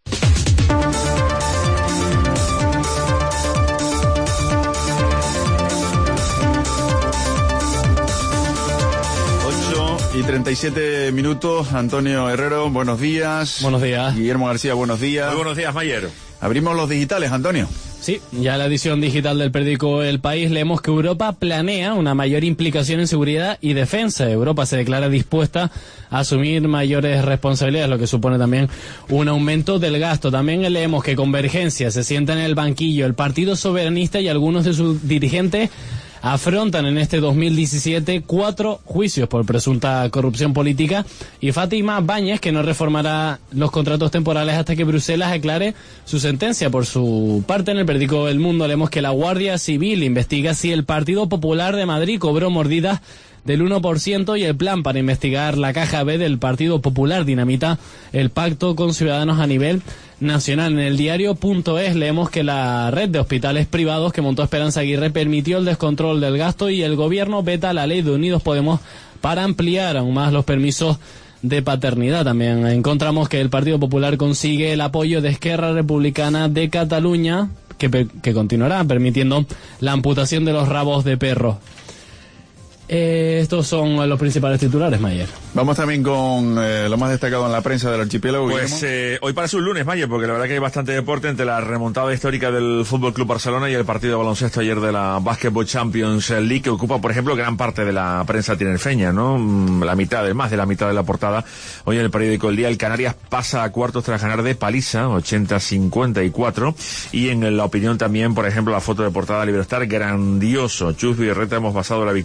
Y treinta y siete minutos, Antonio Herrero, buenos días. Buenos días. Guillermo García, buenos días. Muy buenos días, Mayer. Abrimos los digitales, Antonio. Sí, ya en la edición digital del periódico El País leemos que Europa planea una mayor implicación en seguridad y defensa. Europa se declara dispuesta a asumir mayores responsabilidades, lo que supone también un aumento del gasto. También leemos que Convergencia se sienta en el banquillo. El Partido Soberanista y algunos de sus dirigentes afrontan en este dos mil diecisiete cuatro juicios por presunta corrupción política, y Fátima Báñez, que no reformará los contratos temporales hasta que Bruselas aclare su sentencia. Por su parte, en el periódico El Mundo leemos que la Guardia Civil investiga si el Partido Popular de Madrid cobró mordidas del uno por ciento y el plan para investigar la caja B del Partido Popular dinamita el pacto con Ciudadanos a nivel nacional. En el diario punto es leemos que la red de hospitales privados que montó Esperanza Aguirre permitió el descontrol del gasto y el gobierno veta la ley de Unidos Podemos para ampliar aún más los permisos de paternidad. También encontramos que el Partido Popular consigue el apoyo de Esquerra Republicana de Cataluña, que, que continuará permitiendo la amputación de los rabos de perro. Eh, estos son los principales titulares, Mayer. Vamos también con eh, lo más destacado en la prensa del archipiélago. Pues eh, hoy parece un lunes, Mayer, porque la verdad que hay bastante deporte entre la remontada histórica del F C Barcelona y el partido de baloncesto ayer de la Basketball Champions League, que ocupa, por ejemplo, gran parte de la prensa tinerfeña, ¿no? La mitad, más de la mitad de la portada. Hoy en el periódico El Día, el Canarias pasa a cuartos tras ganar de paliza, ochenta a cincuenta y cuatro. Y en La Opinión también, por ejemplo, la foto de portada de Libertad, grandioso. Chus Vidorreta, hemos basado la victoria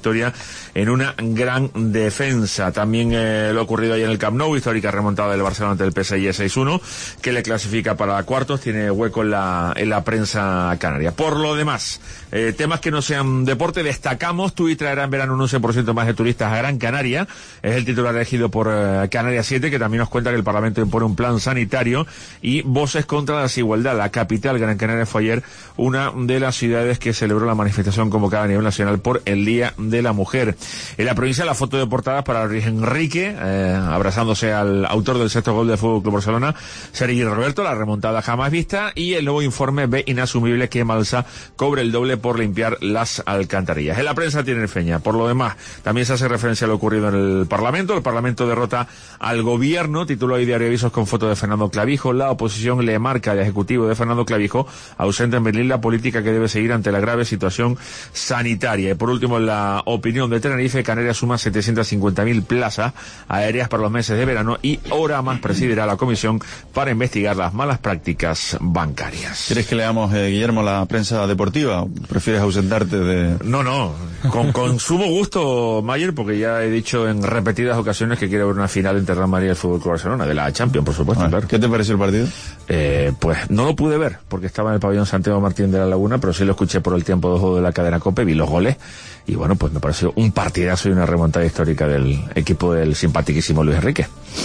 en una gran defensa. También eh, lo ocurrido ahí en el Camp Nou, histórica remontada del Barcelona ante el P S G seis uno, que le clasifica para cuartos, tiene hueco en la, en la prensa canaria. Por lo demás, eh, temas que no sean deporte, destacamos: TUI traerá en verano un once por ciento más de turistas a Gran Canaria. Es el titular elegido por eh, Canarias siete, que también nos cuenta que el Parlamento impone un plan sanitario. Y voces contra la desigualdad. La capital, Gran Canaria, fue ayer una de las ciudades que celebró la manifestación convocada a nivel nacional por el Día de la Mujer. En la provincia, la foto de portada para Luis Enrique, eh, abrazándose al autor del sexto gol del Fútbol Club Barcelona, Sergi Roberto, la remontada jamás vista, y el nuevo informe ve inasumible que Malsa cobre el doble por limpiar las alcantarillas. En la prensa tiene feña. Por lo demás, también se hace referencia a lo ocurrido en el Parlamento. El Parlamento derrota al gobierno, tituló hoy Diario Avisos con foto de Fernando Clavijo. La oposición le marca al ejecutivo de Fernando Clavijo, ausente en Berlín, la política que debe seguir ante la grave situación sanitaria. Y por último, en la opinión de Tenerife, Canarias suma setecientas cincuenta mil plazas aéreas para los meses de verano y ahora más presidirá la comisión para investigar las malas prácticas bancarias. ¿Quieres que leamos, eh, Guillermo, la prensa deportiva? ¿Prefieres ausentarte de...? No, no, con, con sumo gusto, Mayer, porque ya he dicho en repetidas ocasiones que quiero ver una final entre Real Madrid y el Fútbol Club Barcelona, de la Champions, por supuesto. Bueno, claro. ¿Qué te pareció el partido? Eh, pues no lo pude ver, porque estaba en el pabellón Santiago Martín de la Laguna, pero sí lo escuché por el tiempo de juego de la cadena COPE, vi los goles, y bueno, pues me pareció un partidazo y una remontada histórica del equipo del simpaticísimo Luis Enrique.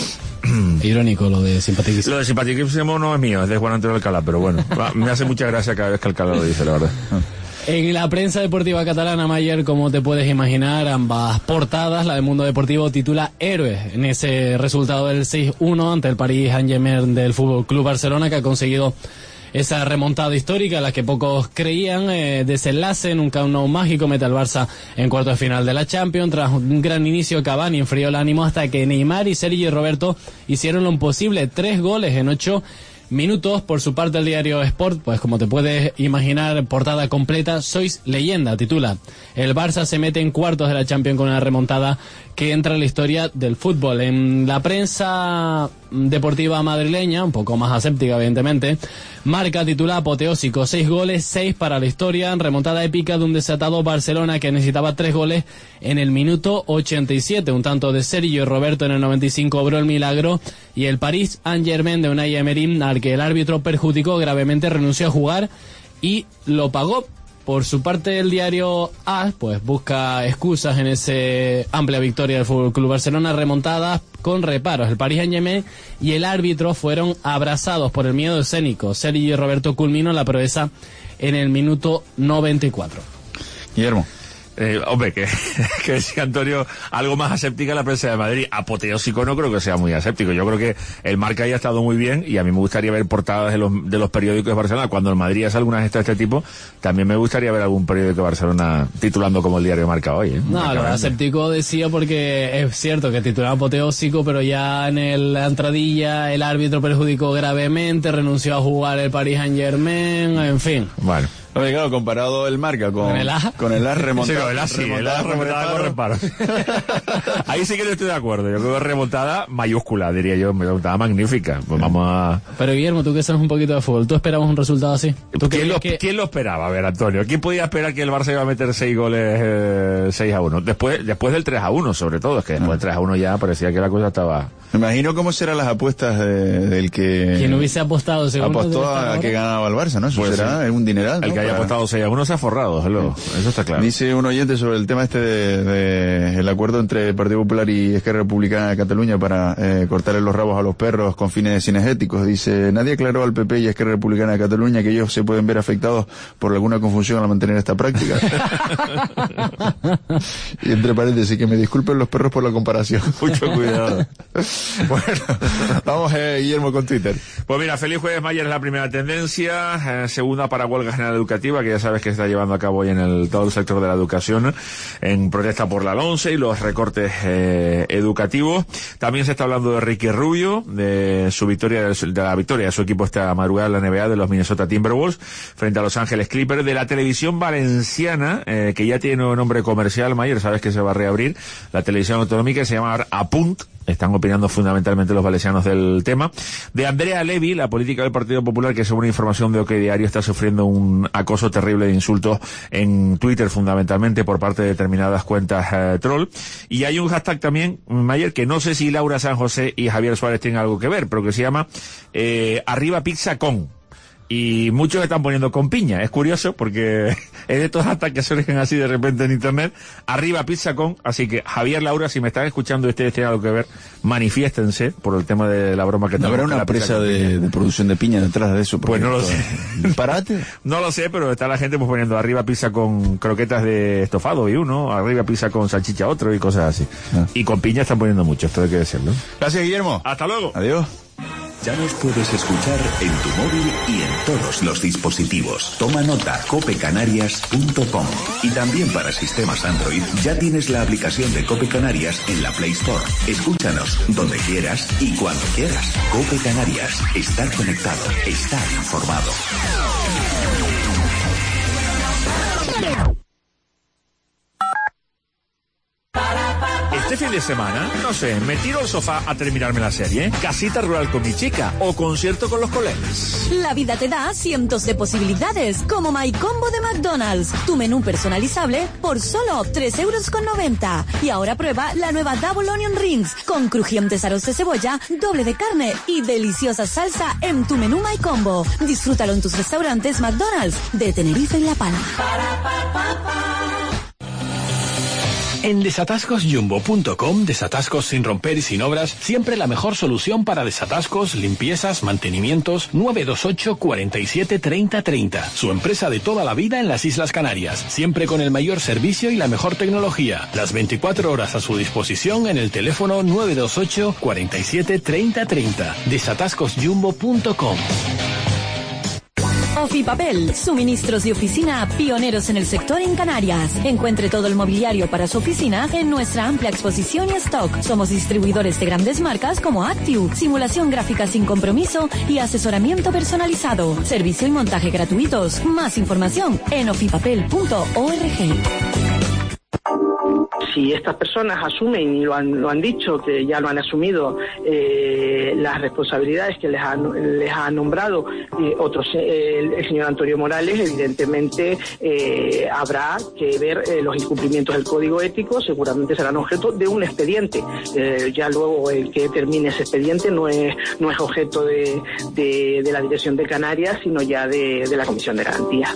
Irónico lo de simpaticísimo. Lo de simpaticísimo no es mío, es de Juan Antonio Alcalá, pero bueno, me hace mucha gracia cada vez que Alcalá lo dice, la verdad. En la prensa deportiva catalana, Mayer, como te puedes imaginar, ambas portadas. La de Mundo Deportivo titula Héroes en ese resultado del seis uno ante el Paris Saint-Germain del Fútbol Club Barcelona, que ha conseguido esa remontada histórica, la que pocos creían. Eh, desenlace en un Camp Nou mágico, mete al Barça en cuartos de final de la Champions. Tras un gran inicio, Cavani enfrió el ánimo hasta que Neymar y Sergi Roberto hicieron lo imposible, tres goles en ocho minutos. Por su parte, el diario Sport, pues como te puedes imaginar, portada completa: Sois leyenda, titula. El Barça se mete en cuartos de la Champions con una remontada que entra en la historia del fútbol. En la prensa deportiva madrileña, un poco más aséptica evidentemente, Marca titula apoteósico: seis goles, seis para la historia, remontada épica de un desatado Barcelona que necesitaba tres goles en el minuto ochenta y siete. Un tanto de Sergio Roberto en el noventa y cinco obró el milagro, y el Paris Saint-Germain de Unai Emery, al que el árbitro perjudicó gravemente, renunció a jugar y lo pagó. Por su parte, el diario A pues busca excusas en esa amplia victoria del Fútbol Club Barcelona, remontada con reparos. El Paris Saint-Germain y el árbitro fueron abrazados por el miedo escénico. Sergio Roberto culminó la proeza en el minuto noventa y cuatro. Guillermo. Eh, hombre, que, que decía Antonio, algo más aséptica la prensa de Madrid. Apoteósico no creo que sea muy aséptico. Yo creo que el Marca haya estado muy bien, y a mí me gustaría ver portadas de los, de los periódicos de Barcelona. Cuando el Madrid hace alguna gesta de este tipo, también me gustaría ver algún periódico de Barcelona titulando como el diario Marca hoy, ¿eh? No, lo aséptico decía porque es cierto que titulaba apoteósico, pero ya en el, la entradilla el árbitro perjudicó gravemente, renunció a jugar el Paris Saint-Germain, en fin. Bueno. Oye, claro, comparado el Marca con, ¿Con el A? Con el A remontada. Sí, con el A sí, el A remontada con reparo. Ahí sí que no estoy de acuerdo. Yo creo que remontada mayúscula, diría yo, remontada magnífica. Pues vamos a... Pero Guillermo, tú que sabes un poquito de fútbol, ¿tú esperabas un resultado así? ¿Tú ¿Quién, lo, que... ¿Quién lo esperaba? A ver, Antonio, ¿quién podía esperar que el Barça iba a meter seis goles, eh, seis a uno? Después, después del tres a uno, sobre todo. Es que después del tres a uno ya parecía que la cosa estaba... Me imagino cómo serán las apuestas de, del que... Quien hubiese apostado, según apostó a que ganaba el Barça, ¿no? Eso pues será sí. un dineral, ¿no? El que haya Para... apostado seis a uno se ha forrado, hello. Eso está claro. Dice un oyente sobre el tema este de, de el acuerdo entre el Partido Popular y Esquerra Republicana de Cataluña para eh, cortarle los rabos a los perros con fines cinegéticos. Dice, nadie aclaró al P P y a Esquerra Republicana de Cataluña que ellos se pueden ver afectados por alguna confusión al mantener esta práctica. Y entre paréntesis, que me disculpen los perros por la comparación. Mucho cuidado. Bueno, vamos, eh, Guillermo, con Twitter. Pues mira, feliz jueves, Mayer, es la primera tendencia. Eh, segunda para huelga general educativa, que ya sabes que se está llevando a cabo hoy en el, todo el sector de la educación, en protesta por la LOMCE y los recortes eh, educativos. También se está hablando de Ricky Rubio, de su victoria, de la victoria de su equipo esta madrugada en la N B A, de los Minnesota Timberwolves, frente a Los Ángeles Clippers. De la televisión valenciana, eh, que ya tiene un nombre comercial, Mayer, sabes que se va a reabrir, la televisión autonómica, se llama Apunt, están opinando fundamentalmente los valencianos del tema. De Andrea Levy, la política del Partido Popular, que según información de OK Diario está sufriendo un acoso terrible de insultos en Twitter, fundamentalmente por parte de determinadas cuentas eh, troll. Y hay un hashtag también, Mayer, que no sé si Laura San José y Javier Suárez tienen algo que ver, pero que se llama eh, Arriba Pizza Con. Y muchos están poniendo con piña. Es curioso porque es de estos hashtags que surgen así de repente en internet. Arriba Pizza Con. Así que Javier, Laura, si me están escuchando y ustedes tienen algo que ver, manifiéstense por el tema de la broma que ¿No tenemos. habrá una empresa de, de producción de piña detrás de eso? Pues no lo sé. ¿Parate? No lo sé, pero está la gente pues poniendo arriba pizza con croquetas de estofado y uno, arriba pizza con salchicha otro y cosas así. Ah. Y con piña están poniendo mucho, esto hay que decirlo. Gracias, Guillermo. Hasta luego. Adiós. Ya nos puedes escuchar en tu móvil y en todos los dispositivos. Toma nota, cope canarias punto com. Y también para sistemas Android ya tienes la aplicación de Cope Canarias en la Play Store. Escúchanos donde quieras y cuando quieras. Cope Canarias. Estar conectado. Estar informado. Este fin de semana, no sé, me tiro al sofá a terminarme la serie, casita rural con mi chica o concierto con los colegas. La vida te da cientos de posibilidades, como My Combo de McDonald's, tu menú personalizable por solo tres euros con noventa. Y ahora prueba la nueva Double Onion Rings, con crujientes aros de cebolla, doble de carne y deliciosa salsa en tu menú My Combo. Disfrútalo en tus restaurantes McDonald's de Tenerife y La Palma. En desatascos jumbo punto com, desatascos sin romper y sin obras, siempre la mejor solución para desatascos, limpiezas, mantenimientos. Nueve dos ocho, cuarenta y siete, treinta, treinta. Su empresa de toda la vida en las Islas Canarias, siempre con el mayor servicio y la mejor tecnología. Las veinticuatro horas a su disposición en el teléfono nueve dos ocho, cuarenta y siete, treinta, treinta. desatascos jumbo punto com. Ofipapel, suministros de oficina pioneros en el sector en Canarias. Encuentre todo el mobiliario para su oficina en nuestra amplia exposición y stock. Somos distribuidores de grandes marcas como Actiu, simulación gráfica sin compromiso y asesoramiento personalizado. Servicio y montaje gratuitos. Más información en ofipapel punto org. Si estas personas asumen, y lo han, lo han dicho, que ya lo han asumido, eh, las responsabilidades que les ha, les ha nombrado eh, otros, eh, el, el señor Antonio Morales, evidentemente eh, habrá que ver eh, los incumplimientos del Código Ético, seguramente serán objeto de un expediente. Eh, ya luego el que termine ese expediente no es, no es objeto de, de, de la Dirección de Canarias, sino ya de, de la Comisión de Garantías.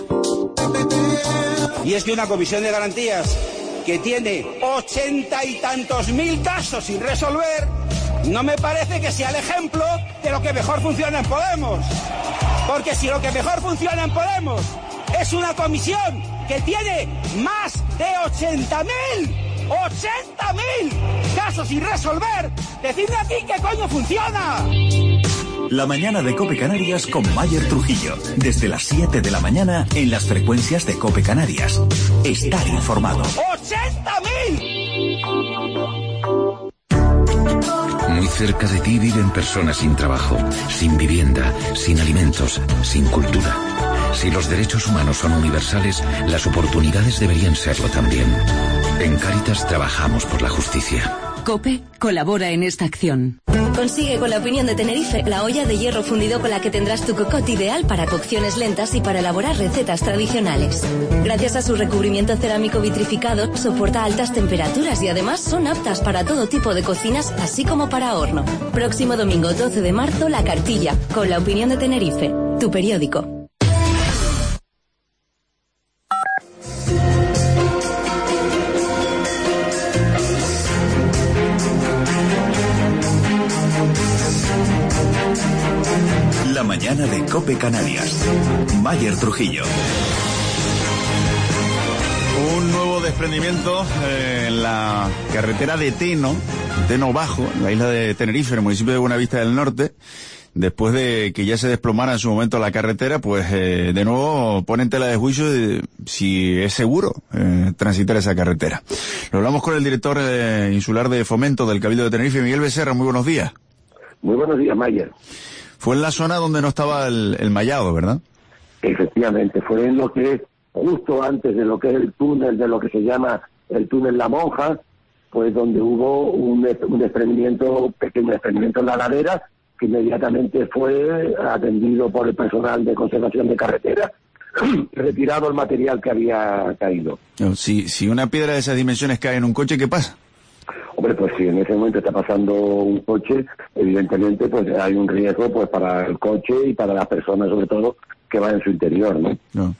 Y es que una Comisión de Garantías que tiene ochenta y tantos mil casos sin resolver, no me parece que sea el ejemplo de lo que mejor funciona en Podemos. Porque si lo que mejor funciona en Podemos es una comisión que tiene más de ochenta mil, ochenta mil casos sin resolver, decidme aquí qué coño funciona. La mañana de Cope Canarias con Mayer Trujillo. Desde las siete de la mañana en las frecuencias de Cope Canarias. Estar informado. ¡ochenta mil! Muy cerca de ti viven personas sin trabajo, sin vivienda, sin alimentos, sin cultura. Si los derechos humanos son universales, las oportunidades deberían serlo también. En Cáritas trabajamos por la justicia. COPE colabora en esta acción. Consigue con la opinión de Tenerife la olla de hierro fundido con la que tendrás tu cocotte ideal para cocciones lentas y para elaborar recetas tradicionales. Gracias a su recubrimiento cerámico vitrificado, soporta altas temperaturas y además son aptas para todo tipo de cocinas, así como para horno. Próximo domingo doce de marzo, La Cartilla, con la opinión de Tenerife, tu periódico. La mañana de Cope Canarias. Mayer Trujillo. Un nuevo desprendimiento eh, en la carretera de Teno, Teno Bajo, en la isla de Tenerife, en el municipio de Buenavista del Norte. Después de que ya se desplomara en su momento la carretera, pues eh, de nuevo pone en tela de juicio de si es seguro eh, transitar esa carretera. Lo hablamos con el director eh, insular de Fomento del Cabildo de Tenerife, Miguel Becerra. Muy buenos días. Muy buenos días, Mayer. Fue en la zona donde no estaba el, el mallado, ¿verdad? Efectivamente, fue en lo que es justo antes de lo que es el túnel, de lo que se llama el túnel La Monja, pues donde hubo un, un desprendimiento, pequeño desprendimiento en la ladera, que inmediatamente fue atendido por el personal de conservación de carretera, retirado el material que había caído. Si, si una piedra de esas dimensiones cae en un coche, ¿qué pasa? Hombre, pues si en ese momento está pasando un coche, evidentemente pues hay un riesgo pues para el coche y para las personas, sobre todo, que van en su interior, ¿no? No.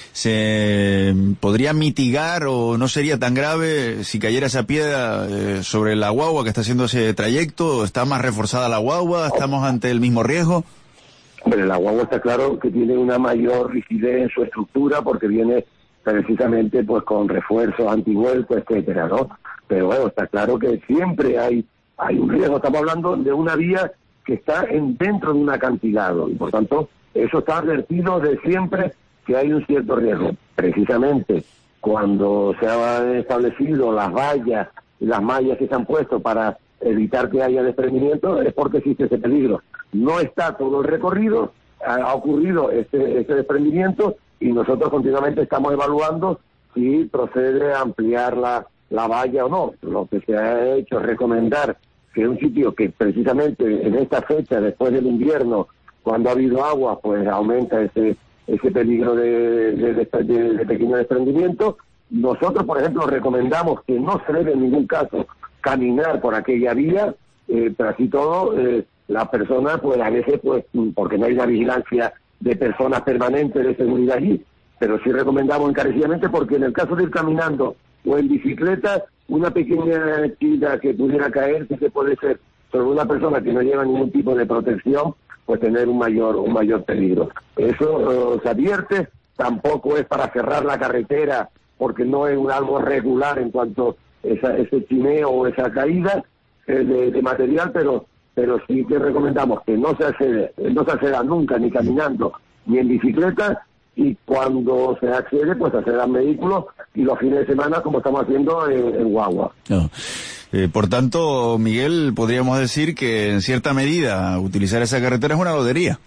¿Se podría mitigar o no sería tan grave si cayera esa piedra eh, sobre la guagua que está haciendo ese trayecto? ¿Está más reforzada la guagua? ¿Estamos ante el mismo riesgo? Hombre, la guagua está claro que tiene una mayor rigidez en su estructura porque viene precisamente pues con refuerzos antivuelco, etcétera, ¿no? Pero bueno, está claro que siempre hay hay un riesgo. Estamos hablando de una vía que está en, dentro de un acantilado y por tanto eso está advertido de siempre que hay un cierto riesgo. Precisamente cuando se han establecido las vallas y las mallas que se han puesto para evitar que haya desprendimiento es porque existe ese peligro. No está todo el recorrido, ha, ha ocurrido este, este desprendimiento y nosotros continuamente estamos evaluando si procede a ampliar la, la valla o no. Lo que se ha hecho es recomendar que un sitio que precisamente en esta fecha, después del invierno, cuando ha habido agua, pues aumenta ese ese peligro de, de, de, de, de pequeño desprendimiento. Nosotros, por ejemplo, recomendamos que no se debe en ningún caso caminar por aquella vía, eh, pero así todo, eh, la persona, pues a veces, pues porque no hay una vigilancia de personas permanentes de seguridad allí, pero sí recomendamos encarecidamente porque en el caso de ir caminando o en bicicleta, una pequeña esquina que pudiera caer, sí que puede ser sobre una persona que no lleva ningún tipo de protección, pues tener un mayor un mayor peligro. Eso uh, se advierte, tampoco es para cerrar la carretera, porque no es un algo regular en cuanto a esa, ese chineo o esa caída eh, de, de material, pero pero sí que recomendamos que no se accede, no se acceda nunca ni caminando ni en bicicleta, y cuando se accede, pues accedan vehículos y los fines de semana como estamos haciendo en, en guagua. No. Eh, por tanto, Miguel, podríamos decir que en cierta medida utilizar esa carretera es una lotería.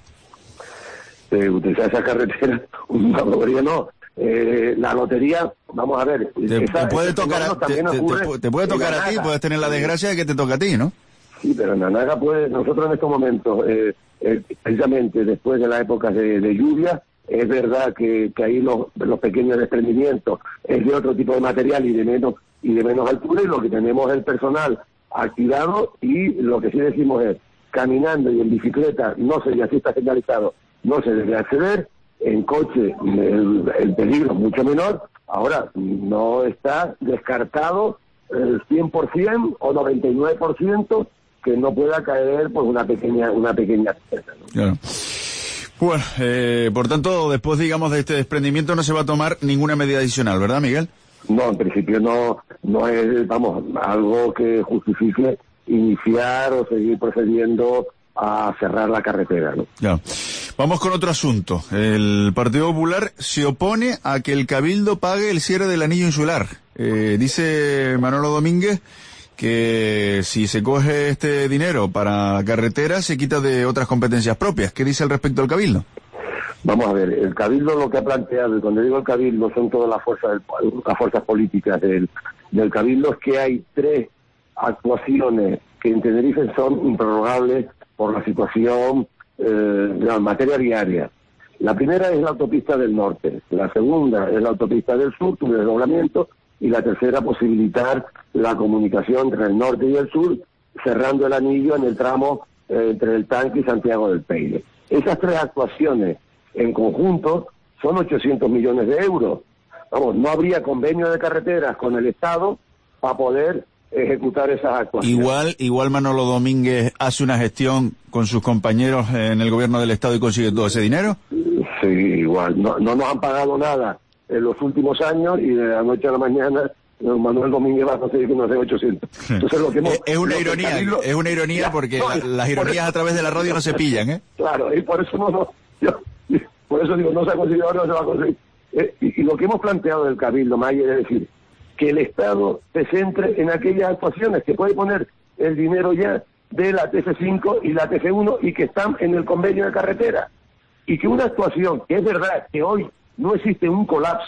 Eh, utilizar esa carretera, una lotería no. Eh, la lotería, vamos a ver. Te, esa, te puede tocar, a, te, te, te, te puede tocar a ti, puedes tener la desgracia de que te toque a ti, ¿no? Sí, pero en Anaga, pues, nosotros en estos momentos, eh, eh, precisamente después de las épocas de, de lluvia, es verdad que, que ahí los, los pequeños desprendimientos es de otro tipo de material y de menos y de menos altura, y lo que tenemos es el personal activado, y lo que sí decimos es, caminando y en bicicleta, no se, y así está señalizado, no se debe acceder, en coche el, el peligro es mucho menor. Ahora, no está descartado el cien por ciento o noventa y nueve por ciento que no pueda caer pues una pequeña una pequeña piedra, ¿no? Claro. Bueno, eh, por tanto, después, digamos, de este desprendimiento no se va a tomar ninguna medida adicional, ¿verdad, Miguel? No, en principio no no es, vamos, algo que justifique iniciar o seguir procediendo a cerrar la carretera, ¿no? Ya. Vamos con otro asunto. El Partido Popular se opone a que el Cabildo pague el cierre del anillo insular. Eh, dice Manolo Domínguez que si se coge este dinero para carreteras se quita de otras competencias propias. ¿Qué dice al respecto el Cabildo? Vamos a ver, el Cabildo lo que ha planteado, y cuando digo el Cabildo son todas las fuerzas del, las fuerzas políticas del, del Cabildo, es que hay tres actuaciones que en Tenerife son improrrogables por la situación eh, de la materia viaria. La primera es la autopista del norte, la segunda es la autopista del sur, su desdoblamiento, y la tercera posibilitar la comunicación entre el norte y el sur, cerrando el anillo en el tramo eh, entre el Tanque y Santiago del Peine. Esas tres actuaciones en conjunto son ochocientos millones de euros. Vamos, no habría convenio de carreteras con el Estado para poder ejecutar esas actuaciones. Igual, igual Manolo Domínguez hace una gestión con sus compañeros en el gobierno del Estado y consigue todo ese dinero. Sí, igual. No, no nos han pagado nada en los últimos años y de la noche a la mañana Manuel Domínguez va a conseguir que nos dé ochocientos. Entonces, lo que hemos, es una ironía, Cabildo, es una ironía ya, porque no, la, las ironías eso, a través de la radio no se pillan, ¿eh? Claro, y por eso no, no yo, por eso digo, no se ha conseguido ahora, no se va a conseguir. Eh, y, y lo que hemos planteado del Cabildo, Mayer, es decir, que el Estado se centre en aquellas actuaciones que puede poner el dinero ya de la T F cinco y la T F uno y que están en el convenio de carretera. Y que una actuación, que es verdad que hoy no existe un colapso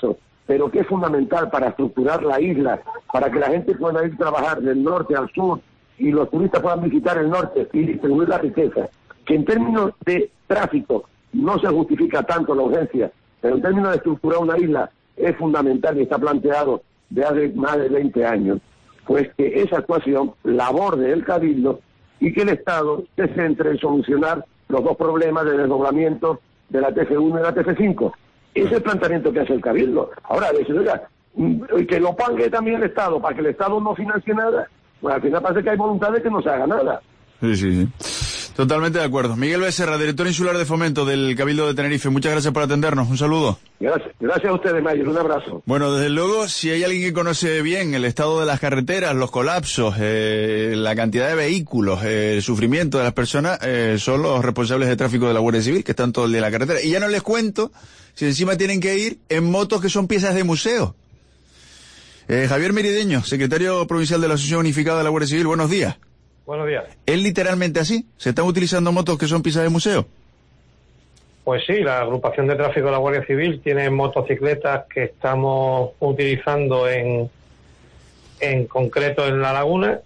pero que es fundamental para estructurar la isla, para que la gente pueda ir a trabajar del norte al sur y los turistas puedan visitar el norte y distribuir la riqueza, que en términos de tráfico no se justifica tanto la urgencia, pero en términos de estructurar una isla es fundamental y está planteado de hace más de veinte años, pues que esa actuación la aborde el Cabildo y que el Estado se centre en solucionar los dos problemas de desdoblamiento de la T F uno y la T F cinco. Ese es el planteamiento que hace el Cabildo. Ahora, a veces, oiga, que lo pague también el Estado, para que el Estado no financie nada, pues al final parece que hay voluntad de que no se haga nada. Sí, sí, sí. Totalmente de acuerdo. Miguel Becerra, director insular de Fomento del Cabildo de Tenerife, muchas gracias por atendernos. Un saludo. Gracias, gracias a ustedes, Mayer. Un abrazo. Bueno, desde luego, si hay alguien que conoce bien el estado de las carreteras, los colapsos, eh, la cantidad de vehículos, eh, el sufrimiento de las personas, eh, son los responsables de tráfico de la Guardia Civil, que están todo el día en la carretera. Y ya no les cuento si encima tienen que ir en motos que son piezas de museo. Eh, Javier Merideño, secretario provincial de la Asociación Unificada de la Guardia Civil, buenos días. Buenos días. ¿Es literalmente así? ¿Se están utilizando motos que son piezas de museo? Pues sí, la agrupación de tráfico de la Guardia Civil tiene motocicletas que estamos utilizando en, en concreto en La Laguna,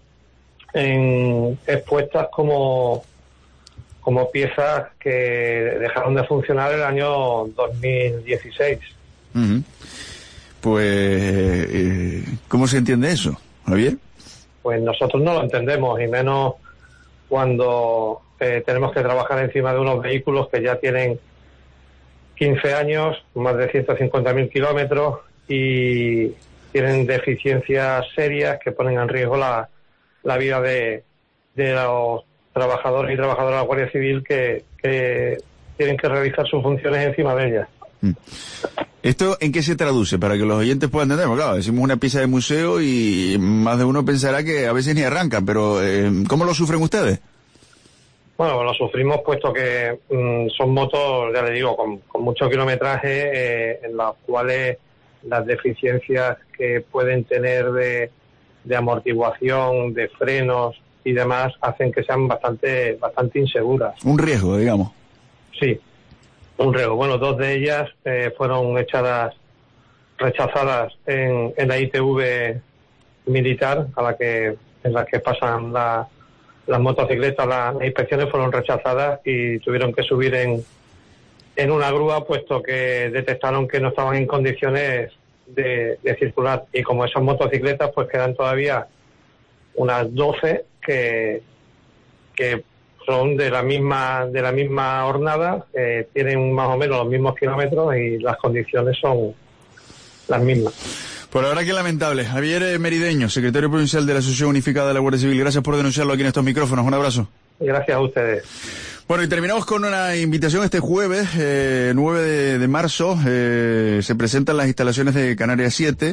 en, expuestas como, como piezas que dejaron de funcionar el año dos mil dieciséis. Uh-huh. Pues, eh, ¿cómo se entiende eso, Javier? Pues nosotros no lo entendemos, y menos cuando eh, tenemos que trabajar encima de unos vehículos que ya tienen quince años, más de ciento cincuenta mil kilómetros, y tienen deficiencias serias que ponen en riesgo la, la vida de, de los trabajadores y trabajadoras de la Guardia Civil que, que tienen que realizar sus funciones encima de ellas. Mm. ¿Esto en qué se traduce? Para que los oyentes puedan entender. Porque, claro, decimos una pieza de museo y más de uno pensará que a veces ni arrancan, pero eh, ¿cómo lo sufren ustedes? Bueno, lo sufrimos puesto que mmm, son motos, ya le digo, con, con mucho kilometraje, eh, en las cuales las deficiencias que pueden tener de, de amortiguación, de frenos y demás, hacen que sean bastante, bastante inseguras. Un riesgo, digamos. Sí. Un riesgo. Bueno, dos de ellas eh, fueron echadas, rechazadas en, en la I T V militar, a la que en la que pasan la, las motocicletas, la, las inspecciones fueron rechazadas y tuvieron que subir en, en una grúa, puesto que detectaron que no estaban en condiciones de, de circular. Y como esas motocicletas, pues quedan todavía unas doce que, que son de la misma de la misma hornada, eh, tienen más o menos los mismos kilómetros y las condiciones son las mismas. Por la verdad que lamentable. Javier Merideño, secretario provincial de la Asociación Unificada de la Guardia Civil, gracias por denunciarlo aquí en estos micrófonos. Un abrazo. Gracias a ustedes. Bueno, y terminamos con una invitación este jueves, eh, nueve de, de marzo, eh, se presentan las instalaciones de Canarias siete,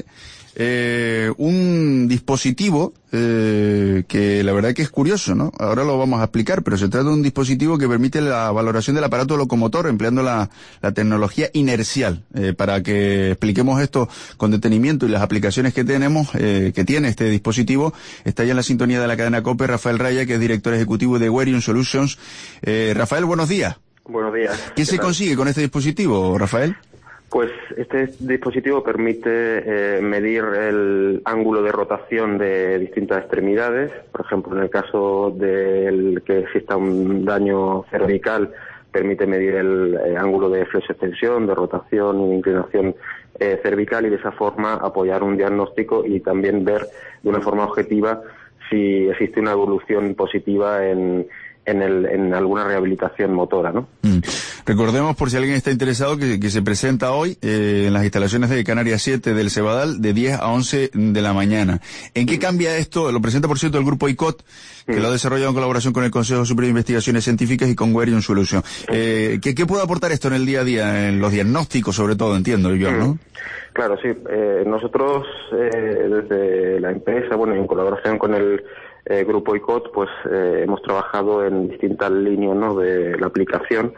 eh, un dispositivo eh, que la verdad que es curioso, ¿no? Ahora lo vamos a explicar, pero se trata de un dispositivo que permite la valoración del aparato locomotor empleando la, la tecnología inercial. Eh, para que expliquemos esto con detenimiento y las aplicaciones que tenemos, eh, que tiene este dispositivo, está ya en la sintonía de la cadena COPE Rafael Raya, que es director ejecutivo de Werion Solutions. Eh, Rafael, buenos días. Buenos días. ¿Qué, ¿Qué se tal? consigue con este dispositivo, Rafael? Pues este dispositivo permite eh, medir el ángulo de rotación de distintas extremidades. Por ejemplo, en el caso de que exista un daño cervical, permite medir el eh, ángulo de flexo-extensión, de rotación e inclinación eh, cervical, y de esa forma apoyar un diagnóstico y también ver de una forma objetiva si existe una evolución positiva en En, el, en alguna rehabilitación motora, ¿no? Mm. Recordemos, por si alguien está interesado, que, que se presenta hoy eh, en las instalaciones de Canarias siete del Cebadal de diez a once de la mañana. ¿En qué cambia esto? Lo presenta, por cierto, el grupo I C O T, que mm. lo ha desarrollado en colaboración con el Consejo Superior de Investigaciones Científicas y con Werion Solutions. Eh, ¿qué, ¿Qué puede aportar esto en el día a día, en los diagnósticos, sobre todo, entiendo, yo, ¿no? Mm. Claro, sí. Eh, nosotros, eh, desde la empresa, bueno, en colaboración con el Eh, Grupo I C O T, pues eh, hemos trabajado en distintas líneas, ¿no?, de la aplicación.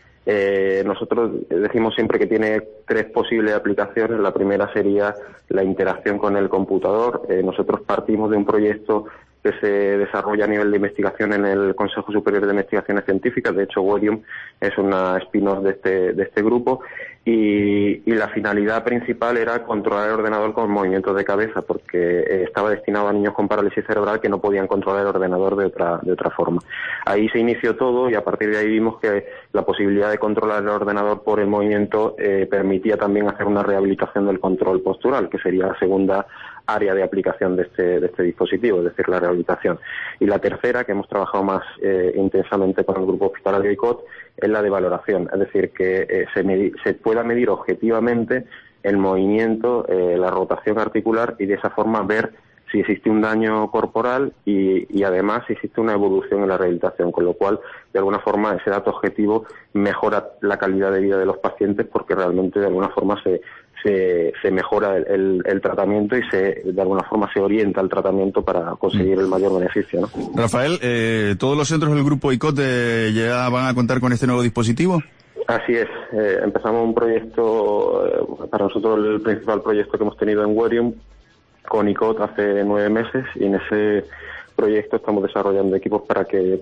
Eh, nosotros decimos siempre que tiene tres posibles aplicaciones. La primera sería la interacción con el computador. Eh, nosotros partimos de un proyecto que se desarrolla a nivel de investigación en el Consejo Superior de Investigaciones Científicas. De hecho, Werion es una spin-off de este, de este grupo. Y, y la finalidad principal era controlar el ordenador con movimientos de cabeza, porque eh, estaba destinado a niños con parálisis cerebral que no podían controlar el ordenador de otra, de otra forma. Ahí se inició todo y a partir de ahí vimos que la posibilidad de controlar el ordenador por el movimiento eh, permitía también hacer una rehabilitación del control postural, que sería la segunda área de aplicación de este, de este dispositivo, es decir, la rehabilitación. Y la tercera, que hemos trabajado más eh, intensamente con el grupo hospitalario I C O T, es la de valoración, es decir, que eh, se, medi- se pueda medir objetivamente el movimiento, eh, la rotación articular y de esa forma ver si existe un daño corporal y, y además si existe una evolución en la rehabilitación, con lo cual, de alguna forma, ese dato objetivo mejora la calidad de vida de los pacientes porque realmente, de alguna forma, se, se, se mejora el, el, el tratamiento y se, de alguna forma se orienta el tratamiento para conseguir el mayor beneficio, ¿no? Rafael, eh, ¿todos los centros del grupo I C O T eh, ya van a contar con este nuevo dispositivo? Así es, eh, empezamos un proyecto, eh, para nosotros el principal proyecto que hemos tenido en Werium, con I C O T hace nueve meses, y en ese proyecto estamos desarrollando equipos para que